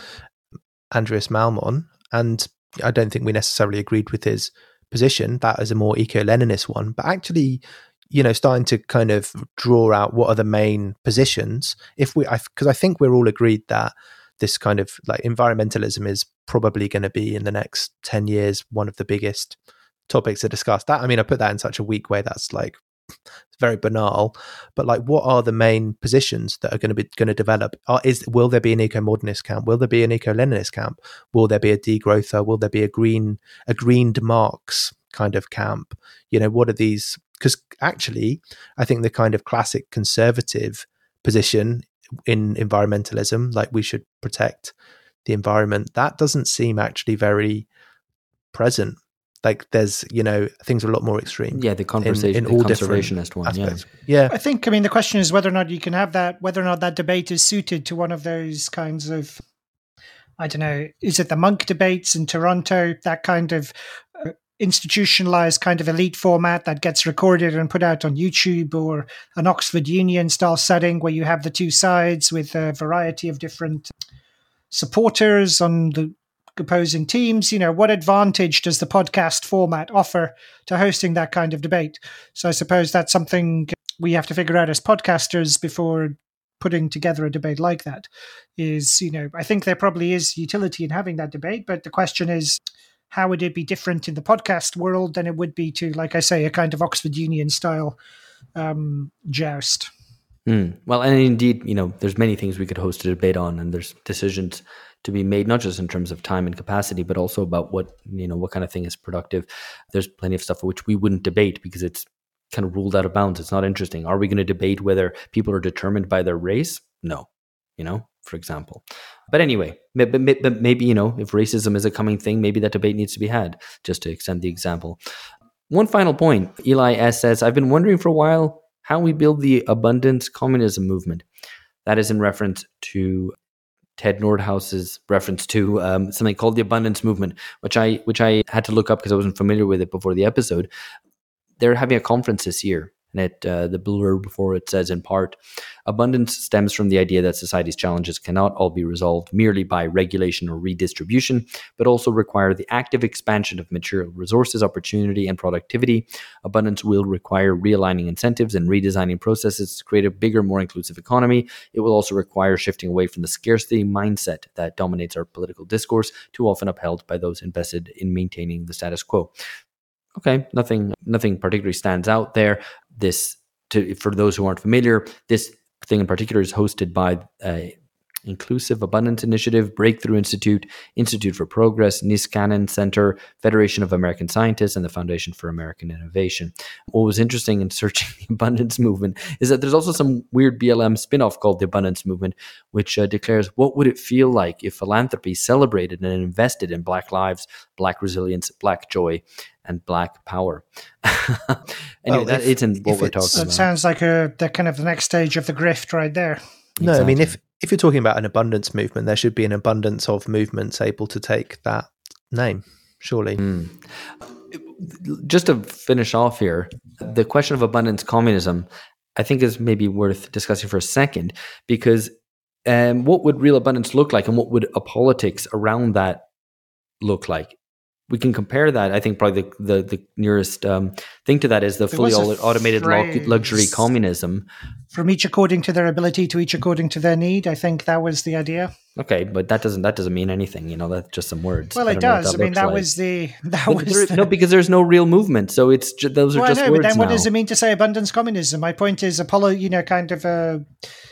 Andreas Malmon, and I don't think we necessarily agreed with his position. That is a more eco-Leninist one, but actually, you know, starting to kind of draw out what are the main positions. If we, because I, I think we're all agreed that this kind of like environmentalism is probably going to be in the next ten years one of the biggest topics to discuss. That, I mean, I put that in such a weak way that's like very banal, but like, what are the main positions that are going to be going to develop? Are, is will there be an eco-modernist camp? Will there be an eco-Leninist camp? Will there be a degrowther? Will there be a green a greened Marx kind of camp? You know, what are these? Because actually, I think the kind of classic conservative position in environmentalism, like we should protect the environment, that doesn't seem actually very present. Like there's, you know, things are a lot more extreme. Yeah, the conversation, in, in the all conservationist one. Aspects. Yeah, yeah. I think. I mean, the question is whether or not you can have that. Whether or not that debate is suited to one of those kinds of, I don't know, is it the Monk debates in Toronto? That kind of uh, institutionalized kind of elite format that gets recorded and put out on YouTube, or an Oxford Union style setting where you have the two sides with a variety of different supporters on the opposing teams. You know, what advantage does the podcast format offer to hosting that kind of debate? So I suppose that's something we have to figure out as podcasters before putting together a debate like that. Is, you know, I think there probably is utility in having that debate, but the question is, how would it be different in the podcast world than it would be to, like I say, a kind of Oxford Union style um, joust? Mm. Well, and indeed, you know, there's many things we could host a debate on, and there's decisions to be made, not just in terms of time and capacity, but also about what, you know, what kind of thing is productive. There's plenty of stuff which we wouldn't debate because it's kind of ruled out of bounds. It's not interesting. Are we going to debate whether people are determined by their race? No, you know, for example. But anyway, but maybe, you know, if racism is a coming thing, maybe that debate needs to be had, just to extend the example. One final point. Eli S. says, I've been wondering for a while how we build the abundance communism movement. That is in reference to Ted Nordhaus's reference to um, something called the abundance movement, which I which I had to look up because I wasn't familiar with it before the episode. They're having a conference this year, and it, uh, the blurb before it says, in part, abundance stems from the idea that society's challenges cannot all be resolved merely by regulation or redistribution, but also require the active expansion of material resources, opportunity, and productivity. Abundance will require realigning incentives and redesigning processes to create a bigger, more inclusive economy. It will also require shifting away from the scarcity mindset that dominates our political discourse, too often upheld by those invested in maintaining the status quo. Okay, nothing nothing particularly stands out there. This, to, for those who aren't familiar, this thing in particular is hosted by uh, Inclusive Abundance Initiative, Breakthrough Institute, Institute for Progress, Niskanen Center, Federation of American Scientists, and the Foundation for American Innovation. What was interesting in searching the abundance movement is that there's also some weird B L M spin-off called the Abundance Movement, which uh, declares, what would it feel like if philanthropy celebrated and invested in Black lives, Black resilience, Black joy, and Black power? Anyway, well, that if, isn't what we're talking that about. That sounds like a the kind of the next stage of the grift right there. No, exactly. I mean, if if you're talking about an abundance movement, there should be an abundance of movements able to take that name, surely. Mm. Just to finish off here, the question of abundance communism, I think, is maybe worth discussing for a second, because um, what would real abundance look like, and what would a politics around that look like? We can compare that. I think probably the the, the nearest um, thing to that is the there fully automated luxury communism. From each according to their ability to each according to their need. I think that was the idea. Okay, but that doesn't that doesn't mean anything. You know, that's just some words. Well, it does. I mean, that like. was the that but was there, the... no, because there's no real movement. So it's ju- those are well, just I know, words but then now. What does it mean to say abundance communism? My point is, Apollo, you know, kind of a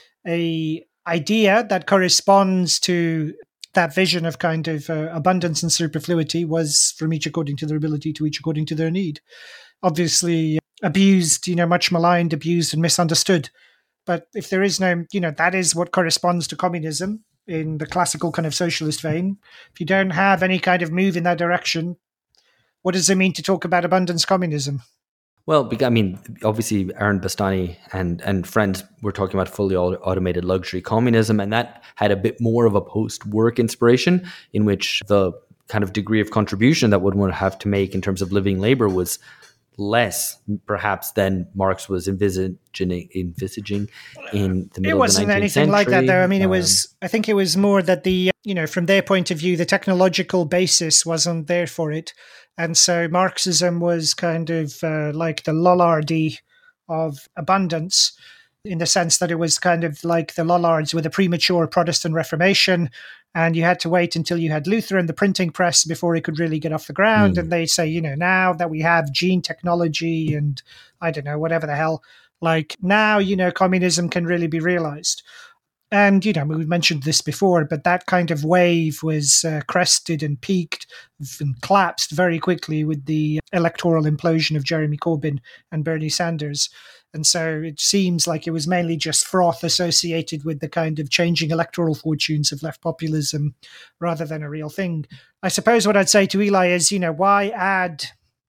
a idea that corresponds to that vision of kind of uh, abundance and superfluity was from each according to their ability to each according to their need. Obviously abused, you know, much maligned, abused and misunderstood. But if there is no, you know, that is what corresponds to communism in the classical kind of socialist vein. If you don't have any kind of move in that direction, what does it mean to talk about abundance communism? Well, I mean, obviously, Aaron Bastani and, and friends were talking about fully automated luxury communism, and that had a bit more of a post-work inspiration in which the kind of degree of contribution that one would have to make in terms of living labor was less, perhaps, than Marx was envisaging, envisaging in the middle it wasn't of the nineteenth anything century. Like that, though. I mean, um, it was. I think it was more that the, you know, from their point of view, the technological basis wasn't there for it. And so Marxism was kind of uh, like the Lollardy of abundance, in the sense that it was kind of like the Lollards with a premature Protestant Reformation, and you had to wait until you had Luther and the printing press before it could really get off the ground. Mm. And they say, you know, now that we have gene technology and I don't know, whatever the hell, like now, you know, communism can really be realized. And, you know, we've mentioned this before, but that kind of wave was uh, crested and peaked and collapsed very quickly with the electoral implosion of Jeremy Corbyn and Bernie Sanders. And so it seems like it was mainly just froth associated with the kind of changing electoral fortunes of left populism rather than a real thing. I suppose what I'd say to Eli is, you know, why add...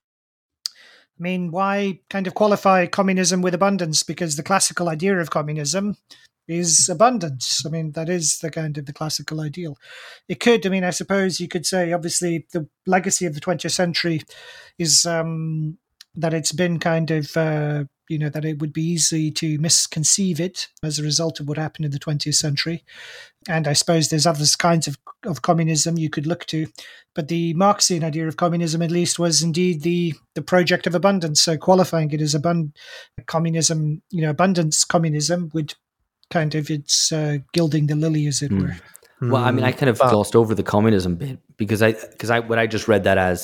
I mean, why kind of qualify communism with abundance? Because the classical idea of communism is abundance. I mean, that is the kind of the classical ideal. It could, I mean, I suppose you could say, obviously, the legacy of the twentieth century is um, that it's been kind of, uh, you know, that it would be easy to misconceive it as a result of what happened in the twentieth century. And I suppose there's other kinds of, of communism you could look to. But the Marxian idea of communism, at least, was indeed the, the project of abundance. So qualifying it as abund- communism, you know, abundance communism would kind of, it's uh, gilding the lily, as it mm. were. Well, I mean, I kind of but, glossed over the communism bit because I, because I, what I just read that as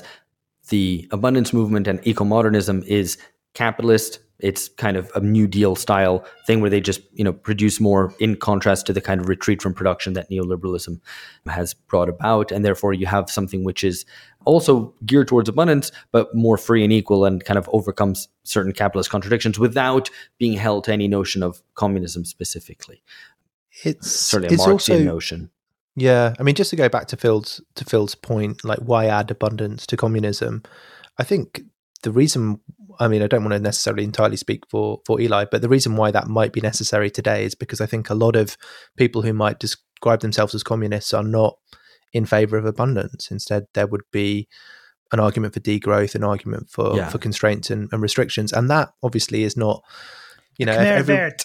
the abundance movement and eco-modernism is capitalist. It's kind of a New Deal style thing where they just, you know, produce more in contrast to the kind of retreat from production that neoliberalism has brought about. And therefore you have something which is also geared towards abundance, but more free and equal and kind of overcomes certain capitalist contradictions without being held to any notion of communism specifically. It's certainly a it's Marxian also, notion. Yeah. I mean, just to go back to Phil's, to Phil's point, like why add abundance to communism? I think the reason, I mean, I don't want to necessarily entirely speak for, for Eli, but the reason why that might be necessary today is because I think a lot of people who might describe themselves as communists are not in favor of abundance. Instead, there would be an argument for degrowth, an argument for, yeah. for constraints and, and restrictions. And that obviously is not, you know, Khmer every, Vert.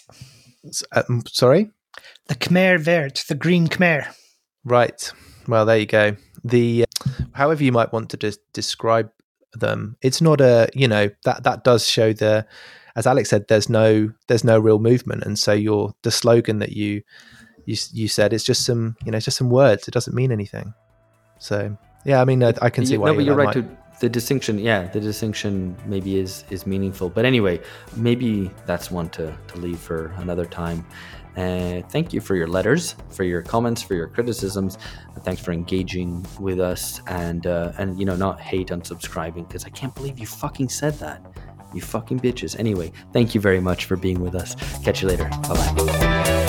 Uh, sorry? The Khmer Vert, the green Khmer. Right. Well, there you go. The, uh, however you might want to just describe them, it's not a, you know, that that does show the, as Alex said, there's no there's no real movement, and so your the slogan that you you you said, it's just some, you know, it's just some words. It doesn't mean anything. So yeah, I mean, I, I can see you, why. No, but you're right. Might... To the distinction, yeah, the distinction maybe is is meaningful. But anyway, maybe that's one to to leave for another time. Uh, thank you for your letters, for your comments, for your criticisms. Thanks for engaging with us, and uh, and you know, not hate unsubscribing, because I can't believe you fucking said that. You fucking bitches. Anyway, thank you very much for being with us. Catch you later. Bye bye.